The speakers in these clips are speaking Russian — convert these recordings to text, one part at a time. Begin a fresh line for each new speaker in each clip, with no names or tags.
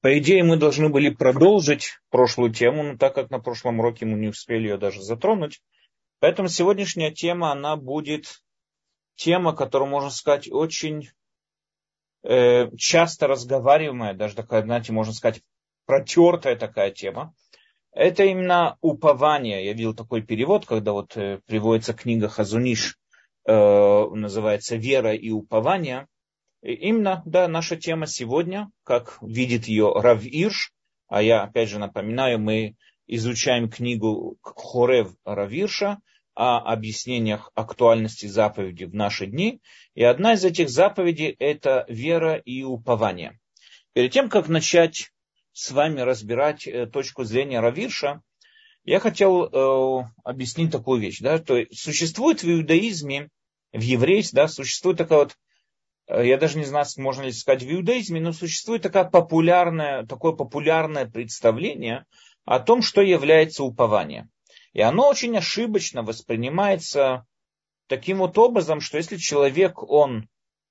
По идее, мы должны были продолжить прошлую тему, но так как на прошлом уроке мы не успели ее даже затронуть. Поэтому сегодняшняя тема, она будет тема, которую, можно сказать, очень часто разговариваемая, даже такая, знаете, можно сказать, протертая такая тема. Это именно упование. Я видел такой перевод, когда вот приводится книга Хазуниш, называется «Вера и упование». И именно, да, наша тема сегодня, как видит ее Рав Ирш, а я, опять же, напоминаю, мы изучаем книгу Хорев Рав Ирша о объяснениях актуальности заповеди в наши дни. И одна из этих заповедей – это вера и упование. Перед тем, как начать с вами разбирать точку зрения Рав Ирша, я хотел объяснить такую вещь. Да, то есть существует в иудаизме, в еврействе, да, существует такая вот, я даже не знаю, можно ли сказать в иудаизме, но существует такое популярное представление о том, что является упование. И оно очень ошибочно воспринимается таким вот образом, что если человек, он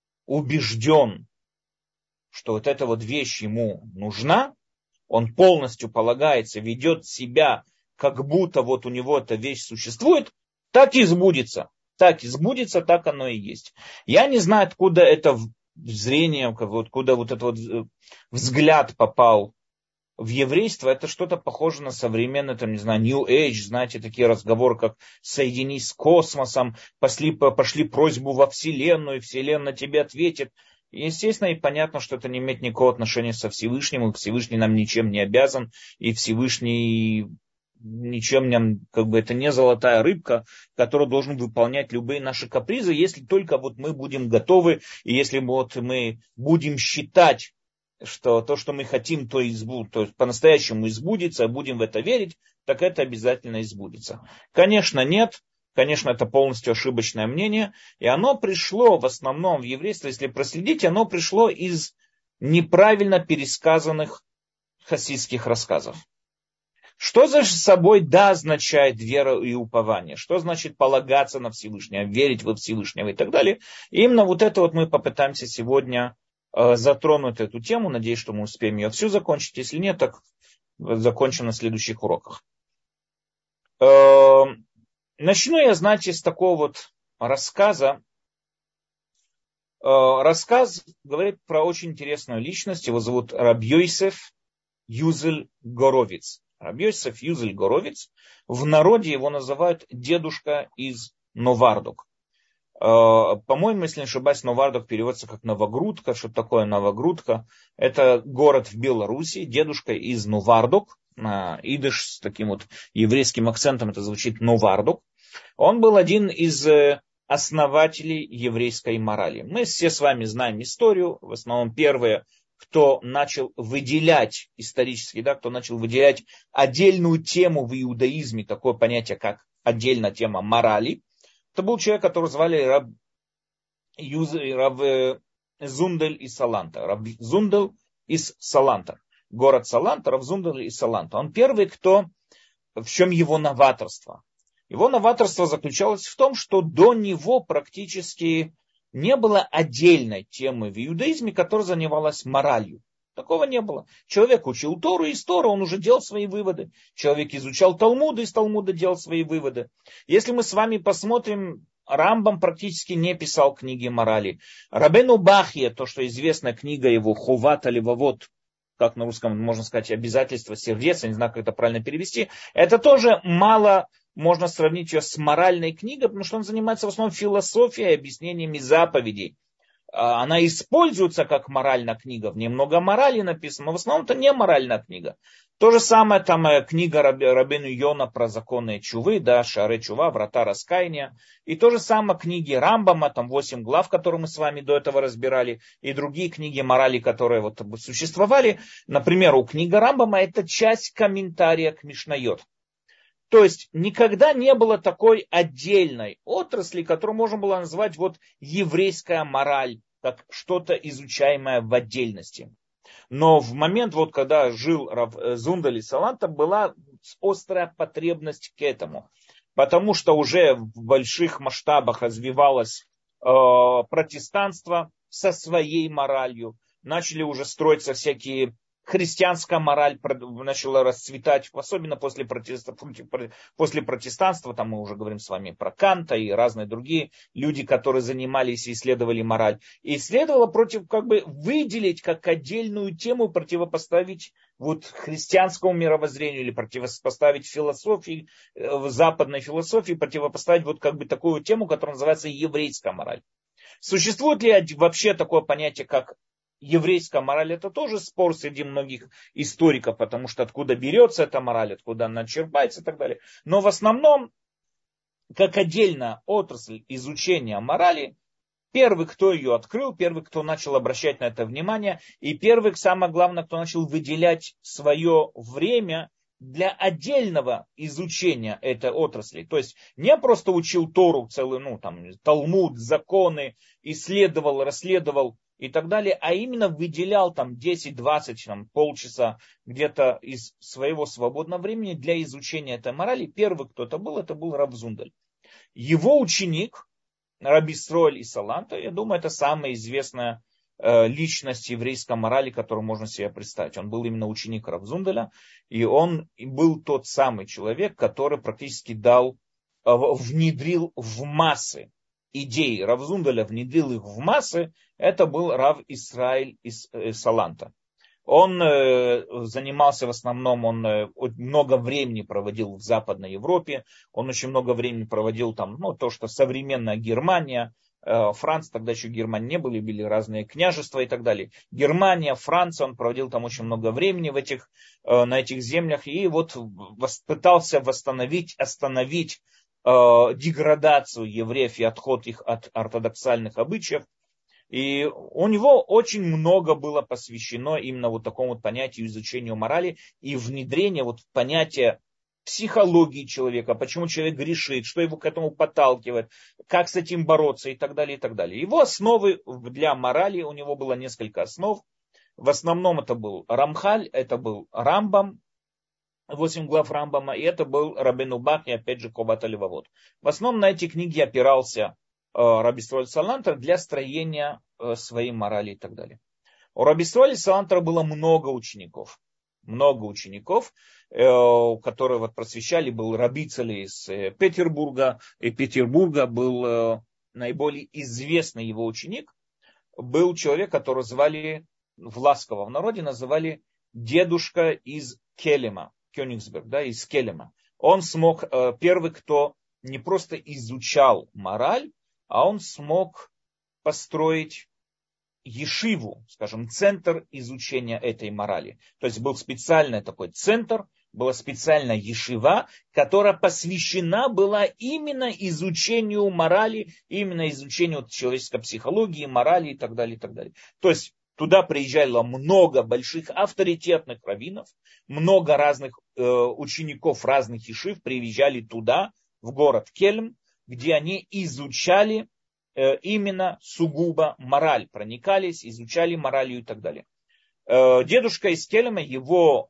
убежден, что вот эта вот вещь ему нужна, он полностью полагается, ведет себя, как будто вот у него эта вещь существует, так и сбудется. Так и сбудется, так оно и есть. Я не знаю, откуда это зрение, откуда вот этот вот взгляд попал в еврейство. Это что-то похоже на современный, там, не знаю, New Age, знаете, такие разговоры, как «соединись с космосом», пошли просьбу во Вселенную, и Вселенная тебе ответит. Естественно, и понятно, что это не имеет никакого отношения со Всевышним, и Всевышний нам ничем не обязан, и Всевышний ничем нам, как бы, это не золотая рыбка, которая должен выполнять любые наши капризы, если только вот мы будем готовы, и если вот мы будем считать, что то, что мы хотим, то по-настоящему избудется, будем в это верить, так это обязательно избудется. Конечно, нет. Конечно, это полностью ошибочное мнение. И оно пришло в основном в еврейство, если проследить, оно пришло из неправильно пересказанных хасидских рассказов. Что за собой означает вера и упование? Что значит полагаться на Всевышнего, верить во Всевышнего и так далее? И именно вот это вот мы попытаемся сегодня затронуть эту тему. Надеюсь, что мы успеем ее всю закончить. Если нет, так закончим на следующих уроках. Начну я, знаете, с такого вот рассказа. Рассказ говорит про очень интересную личность. Его зовут Рав Йосеф Юзель Горовиц. Рав Йосеф Юзель Горовиц. В народе его называют дедушка из Новардок. По-моему, если не ошибаюсь, Новардок переводится как Новогрудка. Что такое Новогрудка? Это город в Беларуси. Дедушка из Новардок. На идыш с таким вот еврейским акцентом это звучит Новардок. Он был один из основателей еврейской морали. Мы все с вами знаем историю. В основном первые, кто начал выделять исторически, да, кто начал выделять отдельную тему в иудаизме, такое понятие, как отдельная тема морали. Это был человек, которого звали Рав Зундель из Саланта. Рав Зундель из Саланта. Город Саланта, Рав Зундель из Саланта. Он первый, в чем его новаторство. Его новаторство заключалось в том, что до него практически не было отдельной темы в иудаизме, которая занималась моралью. Такого не было. Человек учил Тору, и из Торы он уже делал свои выводы. Человек изучал Талмуд, и из Талмуда делал свои выводы. Если мы с вами посмотрим, Рамбам практически не писал книги морали. Рабейну Бахья, то, что известная книга его, Хуват Алевавот, как на русском можно сказать, обязательство сердец, я не знаю, как это правильно перевести, это тоже мало можно сравнить ее с моральной книгой, потому что он занимается в основном философией, объяснениями заповедей. Она используется как моральная книга, в ней много морали написано, но в основном это не моральная книга. То же самое там книга Рабейну Йона про законы чувы, да, Шаре Чува, врата раскаяния. И то же самое книги Рамбама, там 8 глав, которые мы с вами до этого разбирали, и другие книги морали, которые вот существовали. Например, у книги Рамбама это часть комментария к Мишнайот. То есть никогда не было такой отдельной отрасли, которую можно было назвать вот еврейская мораль, как что-то изучаемое в отдельности. Но в момент, вот, когда жил Рав Зундель из Саланта, была острая потребность к этому. Потому что уже в больших масштабах развивалось протестанство со своей моралью. Начали уже строиться всякие христианская мораль начала расцветать, особенно после протестанства, там мы уже говорим с вами про Канта и разные другие люди, которые занимались и исследовали мораль. И следовало выделить как отдельную тему, противопоставить вот христианскому мировоззрению или противопоставить философии, западной философии, противопоставить вот такую тему, которая называется еврейская мораль. Существует ли вообще такое понятие, как еврейская мораль? Это тоже спор среди многих историков, потому что откуда берется эта мораль, откуда она черпается и так далее. Но в основном, как отдельная отрасль изучения морали, первый, кто ее открыл, первый, кто начал обращать на это внимание, и первый, самое главное, кто начал выделять свое время для отдельного изучения этой отрасли. То есть не просто учил Тору целый, Талмуд, законы, исследовал, расследовал и так далее, а именно выделял 10-20, полчаса где-то из своего свободного времени для изучения этой морали. Первый, кто это был Рав Зундель. Его ученик, Раби Исроэль из Саланта, я думаю, это самая известная личность еврейской морали, которую можно себе представить. Он был именно ученик Рав Зунделя, и он был тот самый человек, который практически внедрил в массы идеи Рав Зунделя, внедрил их в массы. Это был Рав Исраэль из Саланта. Он занимался в основном, он много времени проводил в Западной Европе, он очень много времени проводил то, что современная Германия, Франция, тогда еще Германии не были разные княжества и так далее. Германия, Франция, он проводил там очень много времени на этих землях и вот пытался остановить деградацию евреев и отход их от ортодоксальных обычаев. И у него очень много было посвящено именно вот такому понятию изучению морали и внедрению понятия психологии человека, почему человек грешит, что его к этому подталкивает, как с этим бороться и так далее, и так далее. Его основы для морали, у него было несколько основ. В основном это был Рамхаль, это был Рамбам, 8 глав Рамбама, и это был Рабейну Бах, и опять же Ховат ха-Левавот. В основном на эти книги опирался Раби Исроэль Салантер для строения своей морали и так далее. У Раби Исроэля Салантера было много учеников, которые просвещали. Был Раби Цали из Петербурга, и Петербурга был наиболее известный его ученик, был человек, которого звали в ласковом народе, называли дедушка из Келема, Кёнигсберг, из Келема. Он смог, первый, кто не просто изучал мораль, а он смог построить ешиву, скажем, центр изучения этой морали. То есть был специальный такой центр, была специальная ешива, которая посвящена была именно изучению морали, именно изучению человеческой психологии, морали и так далее, и так далее. То есть туда приезжало много больших авторитетных раввинов, много разных учеников разных ешив приезжали туда, в город Кельм, где они изучали именно сугубо мораль, проникались, изучали мораль и так далее. Дедушка из Кельма, его,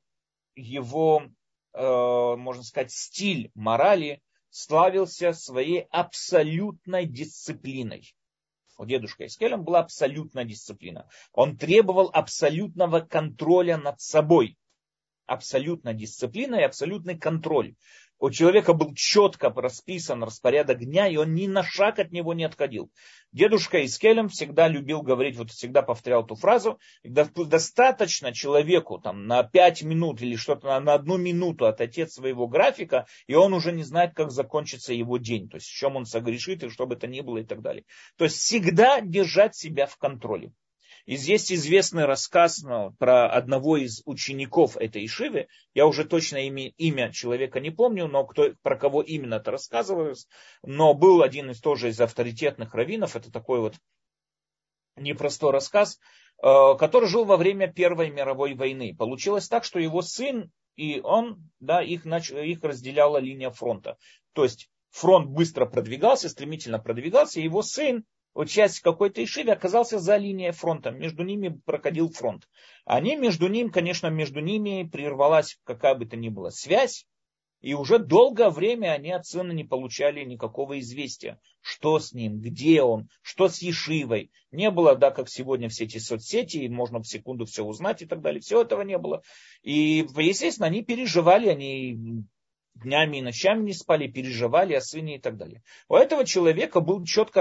можно сказать, стиль морали славился своей абсолютной дисциплиной. У дедушки из Кельма была абсолютная дисциплина. Он требовал абсолютного контроля над собой. Абсолютная дисциплина и абсолютный контроль. У человека был четко расписан распорядок дня, и он ни на шаг от него не отходил. Дедушка из Келем всегда любил говорить, всегда повторял эту фразу: достаточно человеку на 5 минут или что-то на 1 минуту отойти от своего графика, и он уже не знает, как закончится его день, то есть в чем он согрешит, и что бы это ни было, и так далее. То есть всегда держать себя в контроле. И здесь известный рассказ про одного из учеников этой ешивы. Я уже точно имя человека не помню, но про кого именно это рассказывалось. Но был один тоже из авторитетных раввинов. Это такой непростой рассказ, который жил во время Первой мировой войны. Получилось так, что его сын и он, их разделяла линия фронта. То есть фронт быстро продвигался, стремительно продвигался, и его сын, часть какой-то ешивы, оказался за линией фронта. Между ними проходил фронт. Между ними прервалась какая бы то ни была связь. И уже долгое время они от сына не получали никакого известия, что с ним, где он, что с Ешивой. Не было, да, как сегодня все эти соцсети, и можно в секунду все узнать и так далее. Всего этого не было. И, естественно, они переживали, они днями и ночами не спали, переживали о сыне и так далее. У этого человека был четко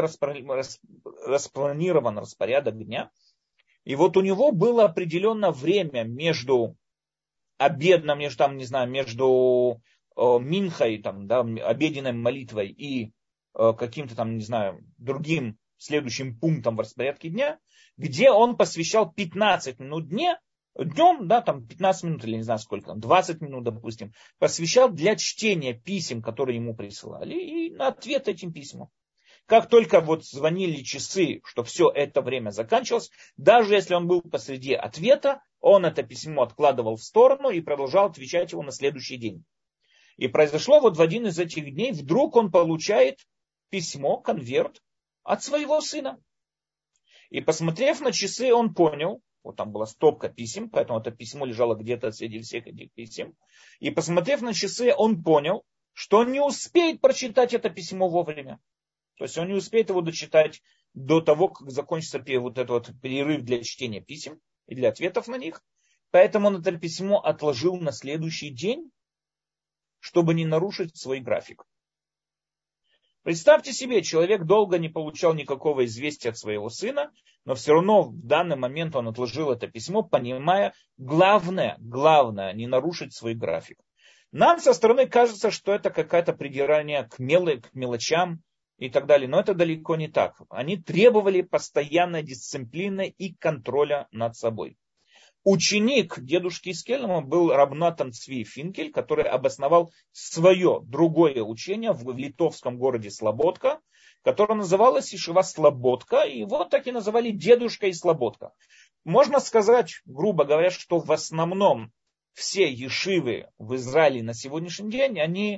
распланирован распорядок дня. И вот у него было определенное время между обедом, между, там, не знаю, между минхой, там, да, обеденной молитвой и каким-то там, не знаю, другим следующим пунктом в распорядке дня, где он посвящал 15 минут днем, да, там 15 минут или не знаю сколько, там, 20 минут, допустим, посвящал для чтения писем, которые ему присылали, и на ответ этим письмам. Как только вот звонили часы, что все это время заканчивалось, даже если он был посреди ответа, он это письмо откладывал в сторону и продолжал отвечать его на следующий день. И произошло вот в один из этих дней, вдруг он получает письмо, конверт от своего сына. И посмотрев на часы, он понял, вот там была стопка писем, поэтому это письмо лежало где-то среди всех этих писем. И посмотрев на часы, он понял, что он не успеет прочитать это письмо вовремя. То есть он не успеет его дочитать до того, как закончится вот этот вот перерыв для чтения писем и для ответов на них. Поэтому он это письмо отложил на следующий день, чтобы не нарушить свой график. Представьте себе, человек долго не получал никакого известия от своего сына, но все равно в данный момент он отложил это письмо, понимая, главное, не нарушить свой график. Нам со стороны кажется, что это какое-то придирание к мелочам и так далее, но это далеко не так. Они требовали постоянной дисциплины и контроля над собой. Ученик дедушки Скельма был Рав Натан Цви Финкель, который обосновал свое другое учение в литовском городе Слободка, которое называлось Ешива Слободка, и его так и называли дедушка и Слободка. Можно сказать, грубо говоря, что в основном все ешивы в Израиле на сегодняшний день, они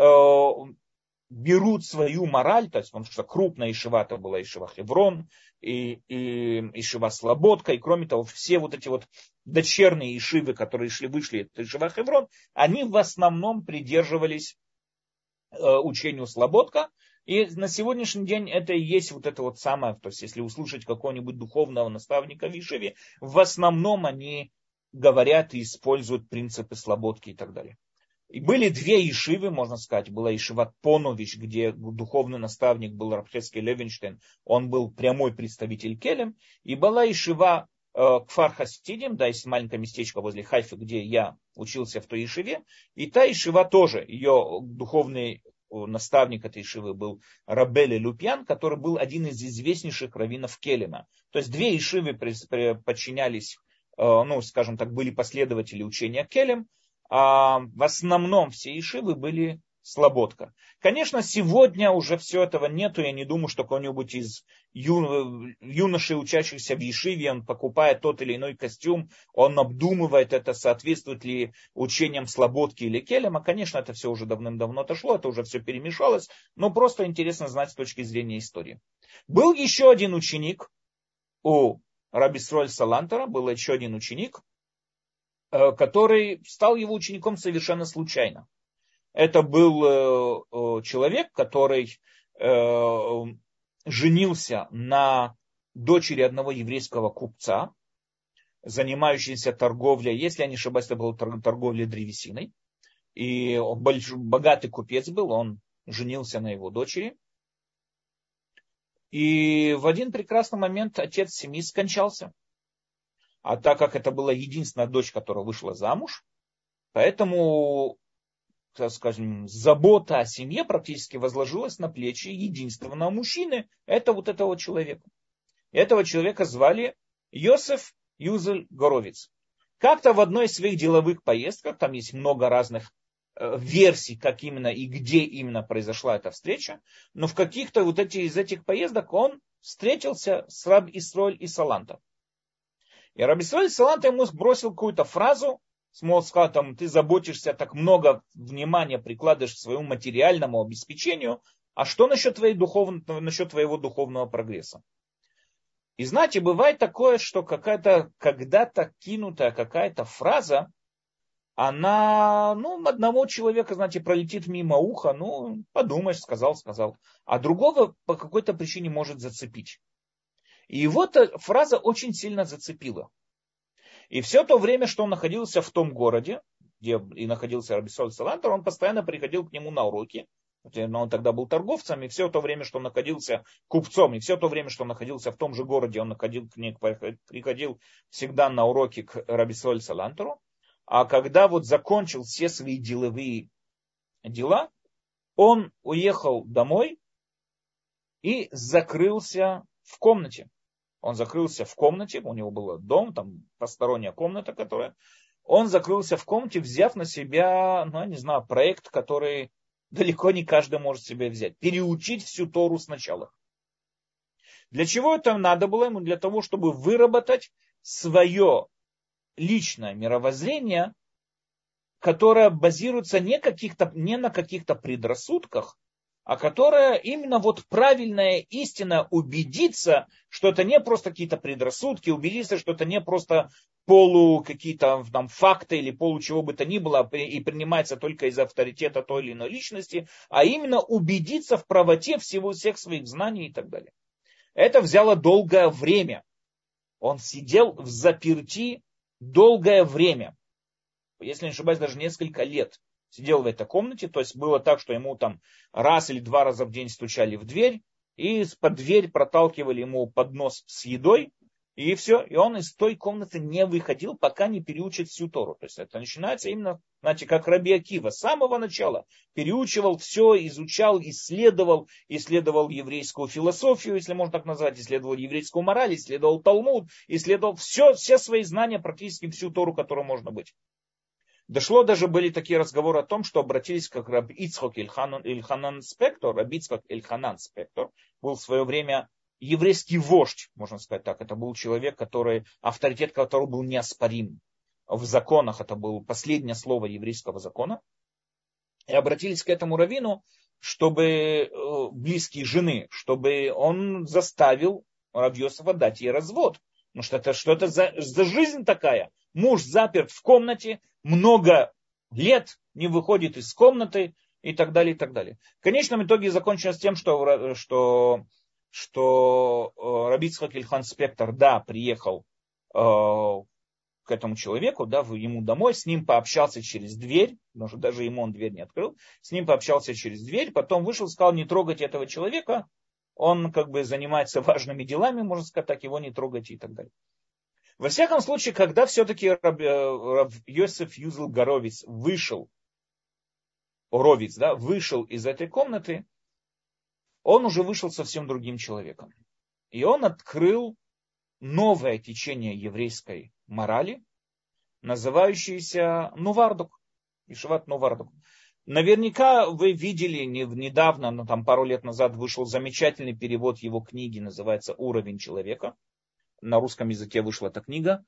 берут свою мораль, то есть, потому что крупная ешива, это была ешива Хеврон, и ешива Слободка, и кроме того, все вот эти вот дочерние ешивы, которые вышли из ешива Хеврон, они в основном придерживались учению Слободка, и на сегодняшний день это и есть вот это вот самое, то есть, если услышать какого-нибудь духовного наставника в ешиве, в основном они говорят и используют принципы Слободки и так далее. И были две ешивы, можно сказать. Была ешива Понович, где духовный наставник был Рав Хескель Левинштейн. Он был прямой представитель Келем. И была ешива Кфар Хасидим, да, есть маленькое местечко возле Хайфы, где я учился в той ешиве. И та ешива тоже, ее духовный наставник этой ешивы был Рабели Люпьян, который был один из известнейших раввинов Келема. То есть две ешивы подчинялись, ну, скажем так, были последователи учения Келем. А в основном все ешивы были Слободка. Конечно, сегодня уже все этого нету. Я не думаю, что кто-нибудь из юношей, учащихся в ешиве, он покупает тот или иной костюм, он обдумывает это, соответствует ли учениям Слободки или Келема. Конечно, это все уже давным-давно отошло, это уже все перемешалось, но просто интересно знать с точки зрения истории. Был еще один ученик у Раби Исроэль Салантера, был еще один ученик, который стал его учеником совершенно случайно. Это был человек, который женился на дочери одного еврейского купца, занимающейся торговлей, если я не ошибаюсь, это была торговля древесиной. И он богатый купец был, он женился на его дочери. И в один прекрасный момент отец семьи скончался. А так как это была единственная дочь, которая вышла замуж, поэтому, так скажем, забота о семье практически возложилась на плечи единственного мужчины, это вот этого человека. Этого человека звали Йосеф Юзель Горовиц. Как-то в одной из своих деловых поездках, там есть много разных версий, как именно и где именно произошла эта встреча, но в каких-то вот из этих поездок он встретился с Раб Исроэль и Саланта. И Раби Исроэль Саланта ему бросил какую-то фразу, сказал, там, ты заботишься, так много внимания прикладываешь к своему материальному обеспечению, а что насчет твоего духовного прогресса? И знаете, бывает такое, что когда-то кинутая какая-то фраза, она, одного человека, знаете, пролетит мимо уха, подумаешь, сказал. А другого по какой-то причине может зацепить. И его эта фраза очень сильно зацепила. И все то время, что он находился в том городе, где и находился Раби Соль Салантер, он постоянно приходил к нему на уроки. Он тогда был торговцем, и все то время, что он находился купцом, и все то время, что он находился в том же городе, он приходил всегда на уроки к Раби Соль Салантеру. А когда вот закончил все свои деловые дела, он уехал домой и закрылся в комнате. Он закрылся в комнате, у него был дом, там посторонняя комната, которая... Он закрылся в комнате, взяв на себя, проект, который далеко не каждый может себе взять. Переучить всю Тору сначала. Для чего это надо было ему? Для того, чтобы выработать свое личное мировоззрение, которое базируется не на каких-то предрассудках, а которая именно вот правильная истина, убедиться, что это не просто какие-то предрассудки, убедиться, что это не просто какие-то там факты или чего бы то ни было и принимается только из авторитета той или иной личности, а именно убедиться в правоте всех своих знаний и так далее. Это взяло долгое время. Он сидел в заперти долгое время. Если не ошибаюсь, даже несколько лет сидел в этой комнате. То есть было так, что ему там раз или два раза в день стучали в дверь, и под дверь проталкивали ему поднос с едой, и все. И он из той комнаты не выходил, пока не переучит всю Тору. То есть это начинается именно, как Раби Акива. С самого начала переучивал все, изучал, исследовал еврейскую философию, если можно так назвать, исследовал еврейскую мораль, исследовал Талмуд, исследовал все свои знания, практически всю Тору, которую можно быть. Были такие разговоры о том, что обратились как Рабби Ицхак Эльханан Спектор. Рабби Ицхак Эльханан Спектор был в свое время еврейский вождь, можно сказать так. Это был человек, авторитет которого был неоспорим. В законах это было последнее слово еврейского закона. И обратились к этому раввину, чтобы близкие жены, чтобы он заставил Рав Йосефа дать ей развод. Ну что это за жизнь такая? Муж заперт в комнате, много лет не выходит из комнаты и так далее, и так далее. В конечном итоге закончилось тем, что Рабби Ицхак Эльхан Спектор, приехал к этому человеку, ему домой, с ним пообщался через дверь, потому что даже ему он дверь не открыл, с ним пообщался через дверь, потом вышел, сказал, не трогайте этого человека, он занимается важными делами, можно сказать так, его не трогайте и так далее. Во всяком случае, когда все-таки Рав Йосеф Юзел Горовиц вышел из этой комнаты, он уже вышел совсем другим человеком. И он открыл новое течение еврейской морали, называющееся Нувардук, Ешиват Нувардук. Наверняка вы видели недавно, пару лет назад вышел замечательный перевод его книги, называется «Уровень человека». На русском языке вышла эта книга.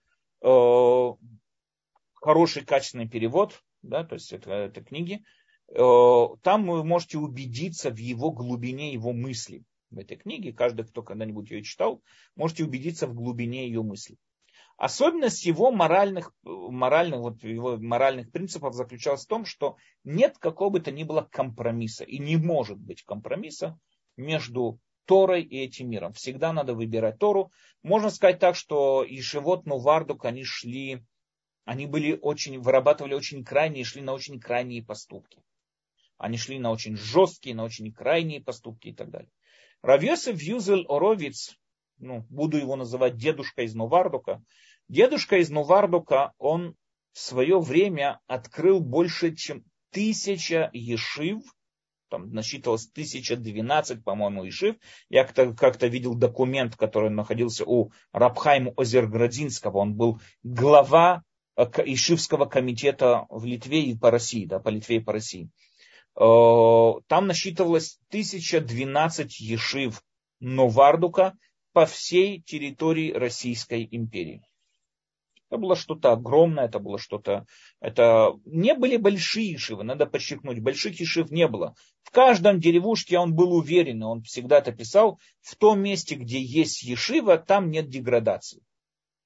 Хороший, качественный перевод, то есть это книги. Там вы можете убедиться в его глубине, его мысли. В этой книге, каждый, кто когда-нибудь ее читал, можете убедиться в глубине ее мыслей. Особенность его моральных принципов заключалась в том, что нет какого бы то ни было компромисса, и не может быть компромисса между Торой и этим миром. Всегда надо выбирать Тору. Можно сказать так, что Ешивот Нувардук, они вырабатывали очень крайние, шли на очень крайние поступки. Они шли на очень жесткие, на очень крайние поступки и так далее. Рав Йосеф Юзель Оровиц, буду его называть дедушка из Нувардука. Дедушка из Нувардука, он в свое время открыл больше, чем 1000 ешив. Там насчитывалось 1012, по-моему, ешив. Я как-то видел документ, который находился у Рабхайма Озерградинского. Он был глава ешивского комитета в Литве и по России, по Литве и по России. Там насчитывалось 1012 ешив Нувардука по всей территории Российской империи. Это было что-то огромное, это не были большие ешивы, надо подчеркнуть, больших ешив не было. В каждом деревушке он был уверен, он всегда это писал, в том месте, где есть ешива, там нет деградации.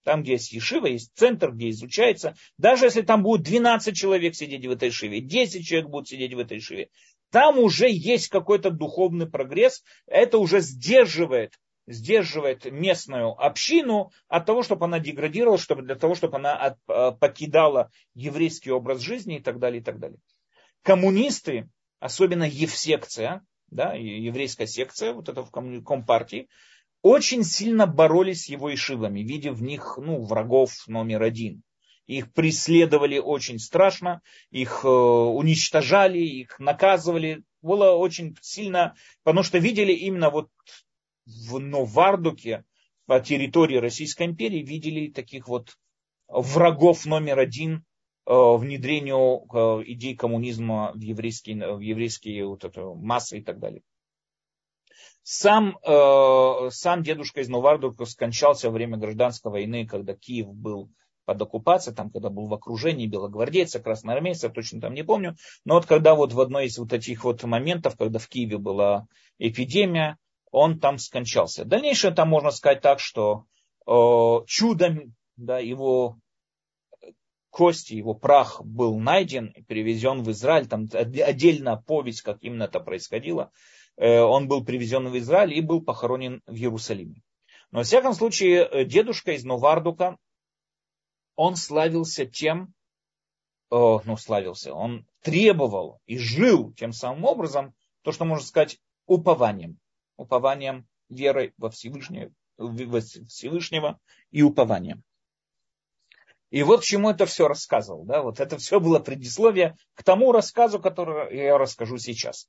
Там, где есть ешива, есть центр, где изучается. Даже если там будет 12 человек сидеть в этой ешиве, 10 человек будут сидеть в этой ешиве, там уже есть какой-то духовный прогресс. Это уже сдерживает местную общину от того, чтобы она деградировала, для того, чтобы она покидала еврейский образ жизни и так далее, и так далее. Коммунисты, особенно евсекция, да, еврейская секция, вот это в Компартии, очень сильно боролись с его ешивами, видя в них врагов номер один. Их преследовали очень страшно, их уничтожали, их наказывали. Было очень сильно, потому что видели именно вот в Новардуке, по территории Российской империи, видели таких вот врагов номер один внедрению идей коммунизма в еврейские вот это, массы и так далее. Сам дедушка из Новардука скончался во время гражданской войны, когда Киев был под оккупацией, там, когда был в окружении белогвардейцев, красноармейцев, точно там не помню. Но вот когда вот в одной из вот этих вот моментов, когда в Киеве была эпидемия, он там скончался. Дальнейшее там можно сказать так, что чудом, да, его кости, его прах был найден и перевезен в Израиль. Там отдельная повесть, как именно это происходило. Он был привезен в Израиль и был похоронен в Иерусалиме. Но, во всяком случае, дедушка из Новардука, он славился тем, он требовал и жил тем самым образом, то, что можно сказать, упованием верой во Всевышнего и упованием. И вот к чему это все рассказывал. Да? Вот это все было предисловие к тому рассказу, который я расскажу сейчас.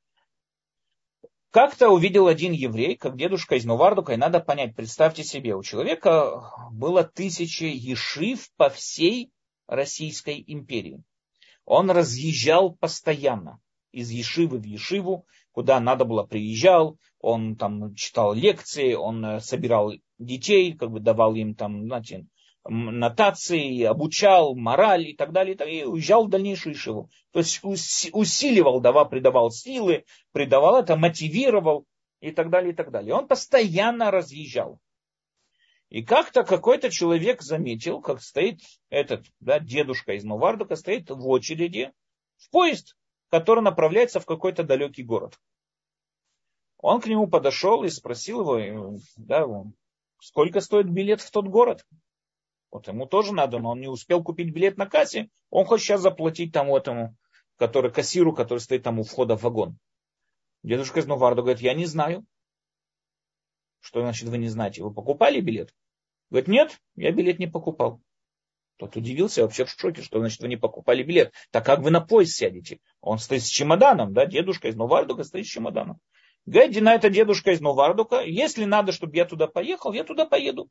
Как-то увидел один еврей, как дедушка из Новардука, и надо понять, представьте себе, у человека было 1000 ешив по всей Российской империи. Он разъезжал постоянно из ешивы в ешиву, куда надо было приезжал, он там читал лекции, он собирал детей, как бы давал им там, знаете, нотации, обучал, мораль и так далее, и уезжал в дальнейшую ешиву. То есть усиливал, придавал силы, придавал это, мотивировал и так далее, и так далее. Он постоянно разъезжал. И как-то какой-то человек заметил, как стоит этот дедушка из Новардука, стоит в очереди в поезд, который направляется в какой-то далекий город. Он к нему подошел и спросил его, сколько стоит билет в тот город. Вот ему тоже надо, но он не успел купить билет на кассе. Он хочет сейчас заплатить тому этому, кассиру, который стоит там у входа в вагон. Дедушка из Новарда говорит, я не знаю. Что значит вы не знаете? Вы покупали билет? Говорит, нет, я билет не покупал. Тот удивился, вообще в шоке, что значит вы не покупали билет. Так как вы на поезд сядете? Он стоит с чемоданом, дедушка из Новардука стоит с чемоданом. Говорит, на это дедушка из Новардука, если надо, чтобы я туда поехал, я туда поеду.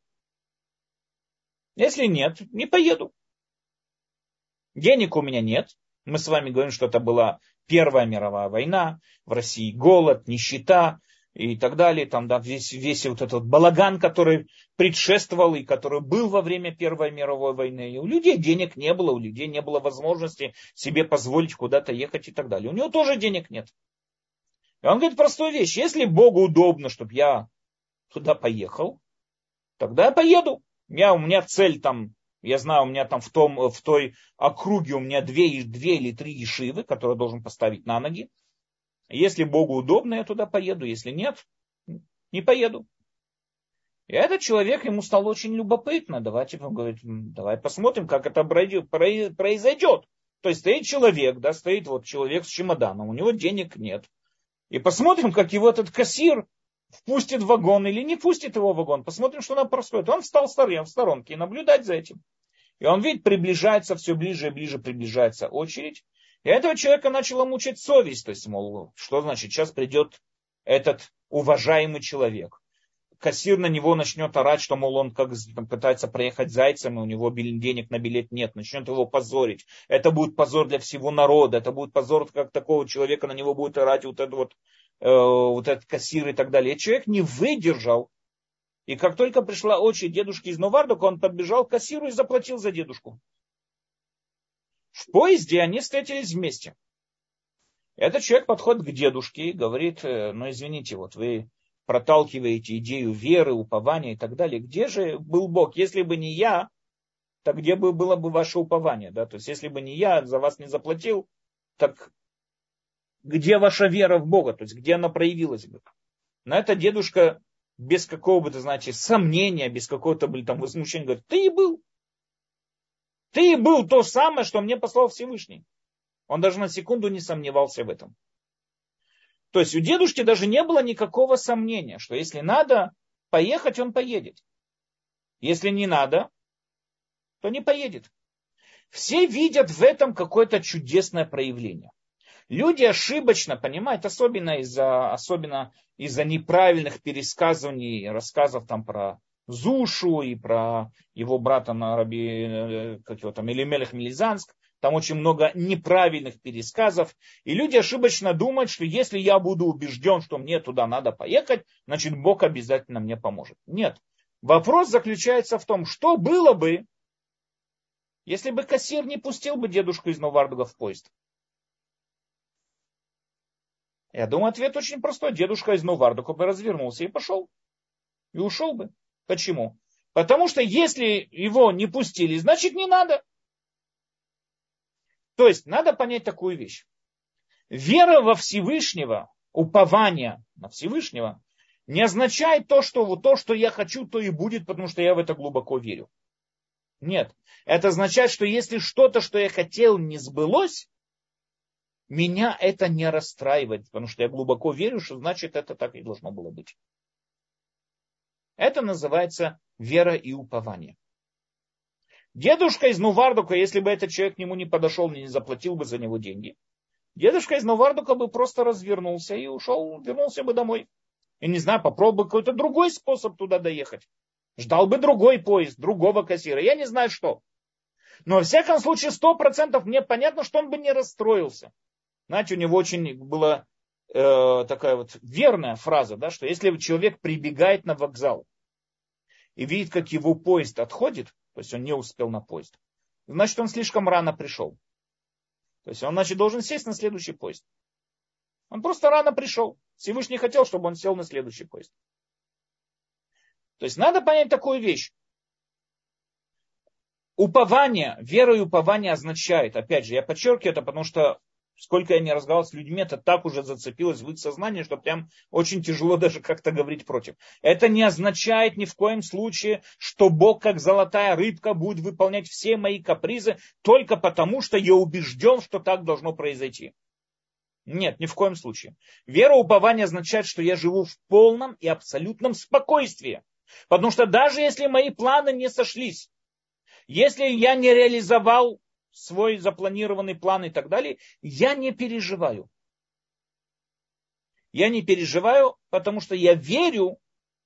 Если нет, не поеду. Денег у меня нет. Мы с вами говорим, что это была Первая мировая война. В России голод, нищета и так далее. Там весь вот этот балаган, который предшествовал и который был во время Первой мировой войны. И у людей денег не было, у людей не было возможности себе позволить куда-то ехать и так далее. У него тоже денег нет. И он говорит простую вещь. Если Богу удобно, чтобы я туда поехал, тогда я поеду. У меня цель там, я знаю, у меня там в той округе у меня 2 или 3 ешивы, которые должен поставить на ноги. Если Богу удобно, я туда поеду. Если нет, не поеду. И этот человек, ему стало очень любопытно. Давай посмотрим, как это произойдет. То есть стоит человек, стоит вот человек с чемоданом, у него денег нет. И посмотрим, как его этот кассир впустит в вагон или не пустит его в вагон. Посмотрим, что нам происходит. Он встал в сторонке и наблюдать за этим. И он видит, приближается, все ближе и ближе приближается очередь. И этого человека начала мучить совесть. То есть, мол, что значит, сейчас придет этот уважаемый человек. Кассир на него начнет орать, что, мол, он как пытается проехать зайцем, и у него денег на билет нет. Начнет его позорить. Это будет позор для всего народа. Это будет позор, как такого человека на него будет орать вот этот кассир и так далее. И человек не выдержал. И как только пришла очередь дедушки из Новардука, он подбежал к кассиру и заплатил за дедушку. В поезде они встретились вместе. Этот человек подходит к дедушке и говорит, извините, вот вы проталкиваете идею веры, упования и так далее. Где же был Бог? Если бы не я, то где бы было бы ваше упование? Да? То есть, если бы не я за вас не заплатил, так где ваша вера в Бога? То есть, где она проявилась бы? На это дедушка без какого-то, значит, сомнения, без какого-то там возмущения говорит, ты и был. Ты и был то самое, что мне послал Всевышний. Он даже на секунду не сомневался в этом. То есть у дедушки даже не было никакого сомнения, что если надо поехать, он поедет. Если не надо, то не поедет. Все видят в этом какое-то чудесное проявление. Люди ошибочно понимают, особенно из-за неправильных пересказываний, рассказов там про Зушу и про его брата на Раби, как его там, Элимелех Мелизанск. Там очень много неправильных пересказов. И люди ошибочно думают, что если я буду убежден, что мне туда надо поехать, значит Бог обязательно мне поможет. Нет. Вопрос заключается в том, что было бы, если бы кассир не пустил бы дедушку из Новардуга в поезд. Я думаю, ответ очень простой. Дедушка из Новардуга бы развернулся и пошел. И ушел бы. Почему? Потому что если его не пустили, значит не надо. То есть надо понять такую вещь. Вера во Всевышнего, упование на Всевышнего, не означает то, что я хочу, то и будет, потому что я в это глубоко верю. Нет. Это означает, что если что-то, что я хотел, не сбылось, меня это не расстраивает, потому что я глубоко верю, что значит это так и должно было быть. Это называется вера и упование. Дедушка из Нувардука, если бы этот человек к нему не подошел, не заплатил бы за него деньги, дедушка из Нувардука бы просто развернулся и ушел, вернулся бы домой. И не знаю, попробовал бы какой-то другой способ туда доехать. Ждал бы другой поезд, другого кассира. Я не знаю что. Но во всяком случае 100% мне понятно, что он бы не расстроился. Знаете, у него очень была такая вот верная фраза, да, что если человек прибегает на вокзал и видит, как его поезд отходит, то есть он не успел на поезд, значит он слишком рано пришел. То есть он, значит, должен сесть на следующий поезд. Он просто рано пришел. Всевышний хотел, чтобы он сел на следующий поезд. То есть надо понять такую вещь. Упование, вера и упование означает, опять же, я подчеркиваю это, потому что сколько я не разговаривал с людьми, это так уже зацепилось в их сознании, что прям очень тяжело даже как-то говорить против. Это не означает ни в коем случае, что Бог, как золотая рыбка, будет выполнять все мои капризы только потому, что я убежден, что так должно произойти. Нет, ни в коем случае. Вера и упование означает, что я живу в полном и абсолютном спокойствии. Потому что даже если мои планы не сошлись, если я не реализовал свой запланированный план и так далее, я не переживаю. Я не переживаю, потому что я верю,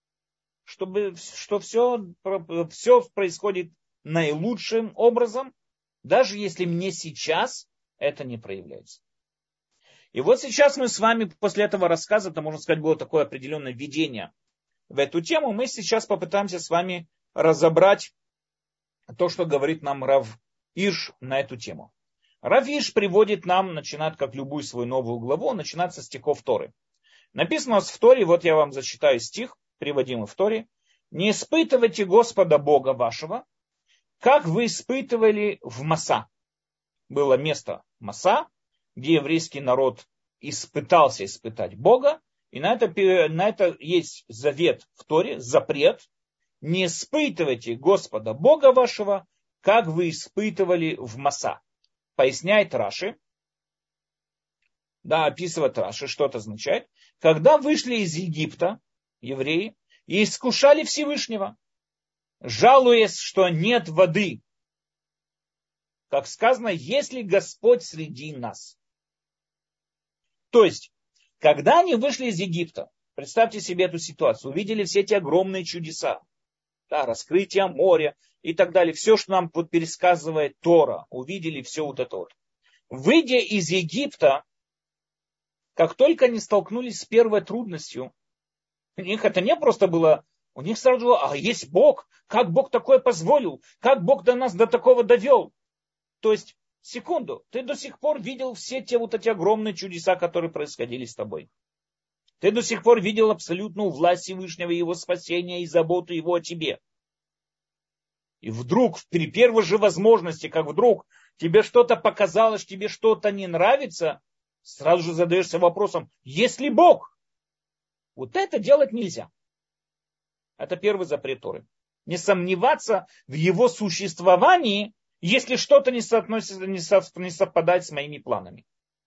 что все происходит наилучшим образом, даже если мне сейчас это не проявляется. И вот сейчас мы с вами после этого рассказа, это, можно сказать, было такое определенное введение в эту тему, мы сейчас попытаемся с вами разобрать то, что говорит нам Рав Ирш на эту тему. Рав Ирш приводит нам, начинает как любую свою новую главу, начинает со стихов Торы. Написано у нас в Торе, вот я вам зачитаю стих, приводимый в Торе. «Не испытывайте Господа Бога вашего, как вы испытывали в Маса». Было место Маса, где еврейский народ пытался испытать Бога, и на это есть завет в Торе, запрет. Не испытывайте Господа Бога вашего, как вы испытывали в Маса. Поясняет Раши, да, описывает Раши, что это означает. Когда вышли из Египта евреи и искушали Всевышнего, жалуясь, что нет воды. Как сказано, если Господь среди нас. То есть, когда они вышли из Египта, представьте себе эту ситуацию, увидели все эти огромные чудеса, да, раскрытие моря и так далее, все, что нам вот пересказывает Тора, увидели все вот это вот. Выйдя из Египта, как только они столкнулись с первой трудностью, у них это не просто было, у них сразу было, а есть Бог, как Бог такое позволил, как Бог до нас до такого довел. То есть, секунду, ты до сих пор видел все те вот эти огромные чудеса, которые происходили с тобой. Ты до сих пор видел абсолютную власть Всевышнего, его спасения и заботу его о тебе. И вдруг, при первой же возможности, как вдруг тебе что-то показалось, тебе что-то не нравится, сразу же задаешься вопросом, есть ли Бог? Вот это делать нельзя. Это первый запрет Торы. Не сомневаться в его существовании, если что-то не совпадает с моими планами.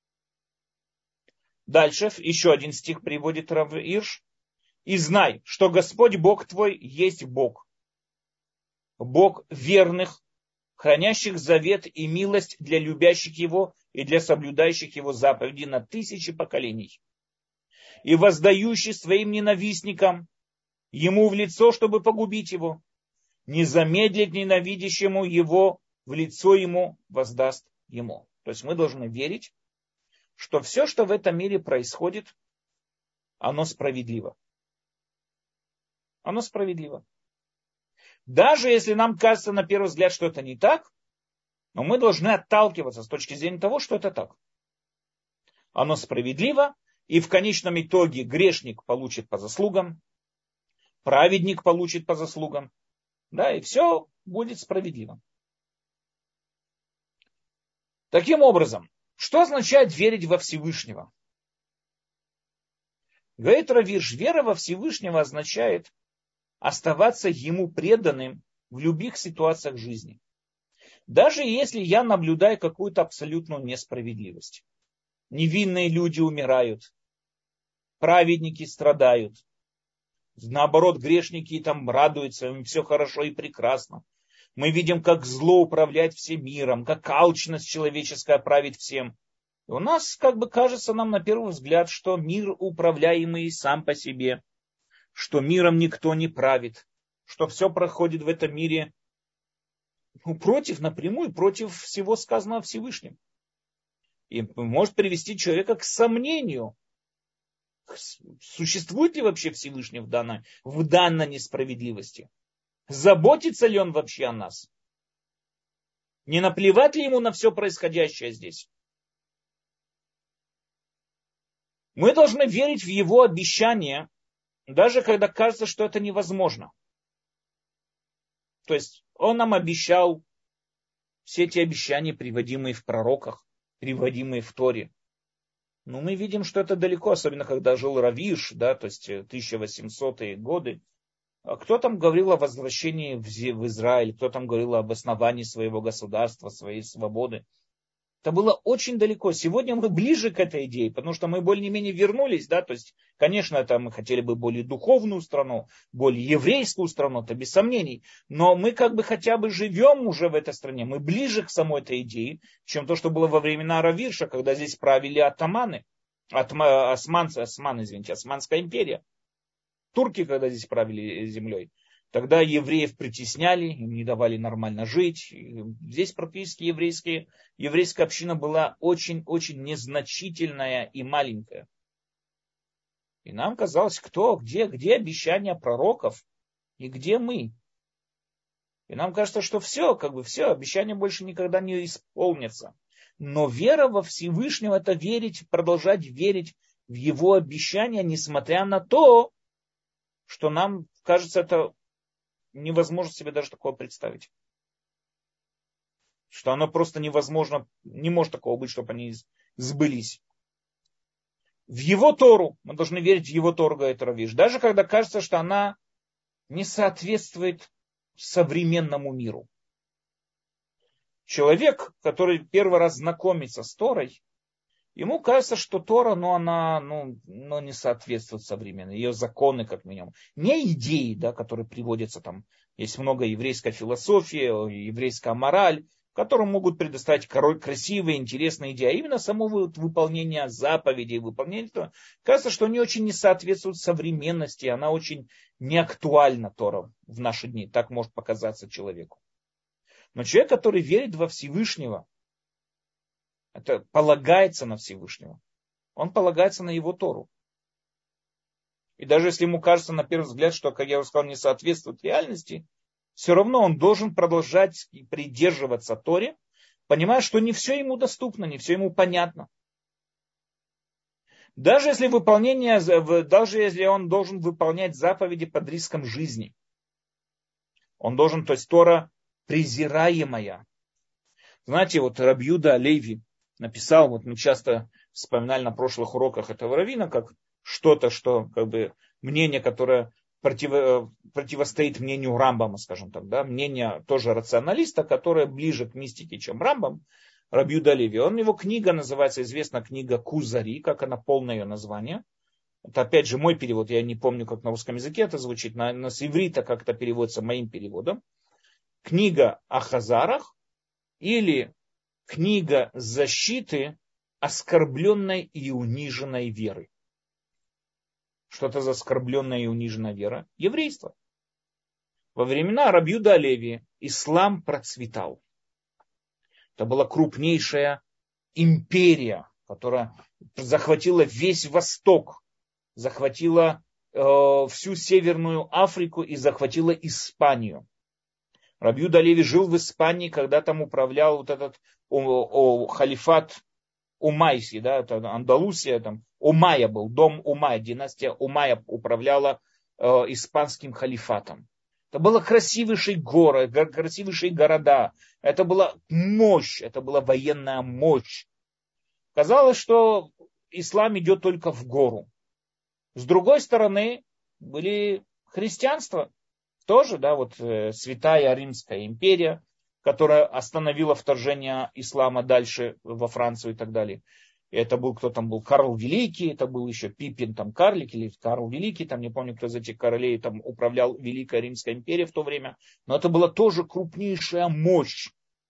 Дальше еще один стих приводит Рав Ирш. «И знай, что Господь Бог твой есть Бог. Бог верных, хранящих завет и милость для любящих его и для соблюдающих его заповеди на тысячи поколений. И воздающий своим ненавистникам ему в лицо, чтобы погубить его, не замедлит ненавидящему его, в лицо ему воздаст ему». То есть мы должны верить, что все, что в этом мире происходит, оно справедливо. Оно справедливо. Даже если нам кажется на первый взгляд, что это не так, но мы должны отталкиваться с точки зрения того, что это так. Оно справедливо, и в конечном итоге грешник получит по заслугам, праведник получит по заслугам, да, и все будет справедливо. Таким образом, что означает верить во Всевышнего? Говорит Рав Ирш, вера во Всевышнего означает оставаться ему преданным в любых ситуациях жизни. Даже если я наблюдаю какую-то абсолютную несправедливость. Невинные люди умирают, праведники страдают, наоборот, грешники там радуются, им все хорошо и прекрасно. Мы видим, как зло управляет всем миром, как алчность человеческая правит всем. И у нас как бы кажется нам на первый взгляд, что мир управляемый сам по себе, что миром никто не правит, что все проходит в этом мире напрямую против всего сказанного Всевышним. И может привести человека к сомнению, существует ли вообще Всевышний в данной несправедливости. Заботится ли он вообще о нас? Не наплевать ли ему на все происходящее здесь? Мы должны верить в его обещания, даже когда кажется, что это невозможно. То есть он нам обещал все эти обещания, приводимые в пророках, приводимые в Торе. Но мы видим, что это далеко, особенно когда жил Рав Ирш, да, то есть 1800-е годы. Кто там говорил о возвращении в Израиль, кто там говорил об основании своего государства, своей свободы. Это было очень далеко. Сегодня мы ближе к этой идее, потому что мы более-менее вернулись, да, то есть, конечно, это мы хотели бы более духовную страну, более еврейскую страну, это без сомнений, но мы как бы хотя бы живем уже в этой стране, мы ближе к самой этой идее, чем то, что было во времена Рав Ирша, когда здесь правили атаманы, Османская империя. Турки, когда здесь правили землей, тогда евреев притесняли, им не давали нормально жить. И здесь практически еврейская община была очень-очень незначительная и маленькая. И нам казалось, где обещания пророков и где мы. И нам кажется, что все, обещания больше никогда не исполнятся. Но вера во Всевышнего — это верить, продолжать верить в его обещания, несмотря на то, что нам кажется, это невозможно себе даже такого представить. Что оно просто невозможно, не может такого быть, чтобы они сбылись. В его Тору, мы должны верить в его Тору, говорит Рав Ирш, даже когда кажется, что она не соответствует современному миру. Человек, который первый раз знакомится с Торой, ему кажется, что Тора, она не соответствует современной, ее законы, как минимум. Не идеи, да, которые приводятся там. Есть много еврейской философии, еврейская мораль, которым могут предоставить красивые, интересные идеи. А именно само выполнение заповедей, выполнение этого, кажется, что они очень не соответствуют современности, она очень неактуальна, Тора, в наши дни. Так может показаться человеку. Но человек, который верит во Всевышнего, это полагается на Всевышнего. Он полагается на его Тору. И даже если ему кажется на первый взгляд, что, как я уже сказал, не соответствует реальности, все равно он должен продолжать придерживаться Торе, понимая, что не все ему доступно, не все ему понятно. Даже если он должен выполнять заповеди под риском жизни. Он должен, то есть Тора презираемая. Знаете, вот Раби Юда Алеви написал, вот мы часто вспоминали на прошлых уроках этого раввина, как что-то, что как бы мнение, которое противостоит мнению Рамбама, скажем так, да, мнение тоже рационалиста, которое ближе к мистике, чем Рамбам, Раби Юда Алеви. Его книга называется, известна книга Кузари, как она полное ее название. Это опять же мой перевод, я не помню, как на русском языке это звучит, с иврита как это переводится моим переводом. Книга о Хазарах или книга защиты оскорбленной и униженной веры. Что это за оскорбленная и униженная вера? Еврейство. Во времена Раби Юда Алеви ислам процветал. Это была крупнейшая империя, которая захватила весь Восток, захватила всю Северную Африку и захватила Испанию. Раби Юда Алеви жил в Испании, когда там управлял вот этот халифат Умайси, да, это Андалусия, там Умайя был, дом Умайя, династия Умайя управляла испанским халифатом. Это было красивейшие горы, красивейшие города, это была мощь, это была военная мощь. Казалось, что ислам идет только в гору. С другой стороны, были христианство, тоже, да, вот Святая Римская империя, которая остановила вторжение ислама дальше во Францию и так далее. И это был, кто там был, Карл Великий, это был еще Пипин, там, Карлик, или Карл Великий, там, не помню, кто из этих королей там управлял Великой Римской империей в то время. Но это была тоже крупнейшая мощь,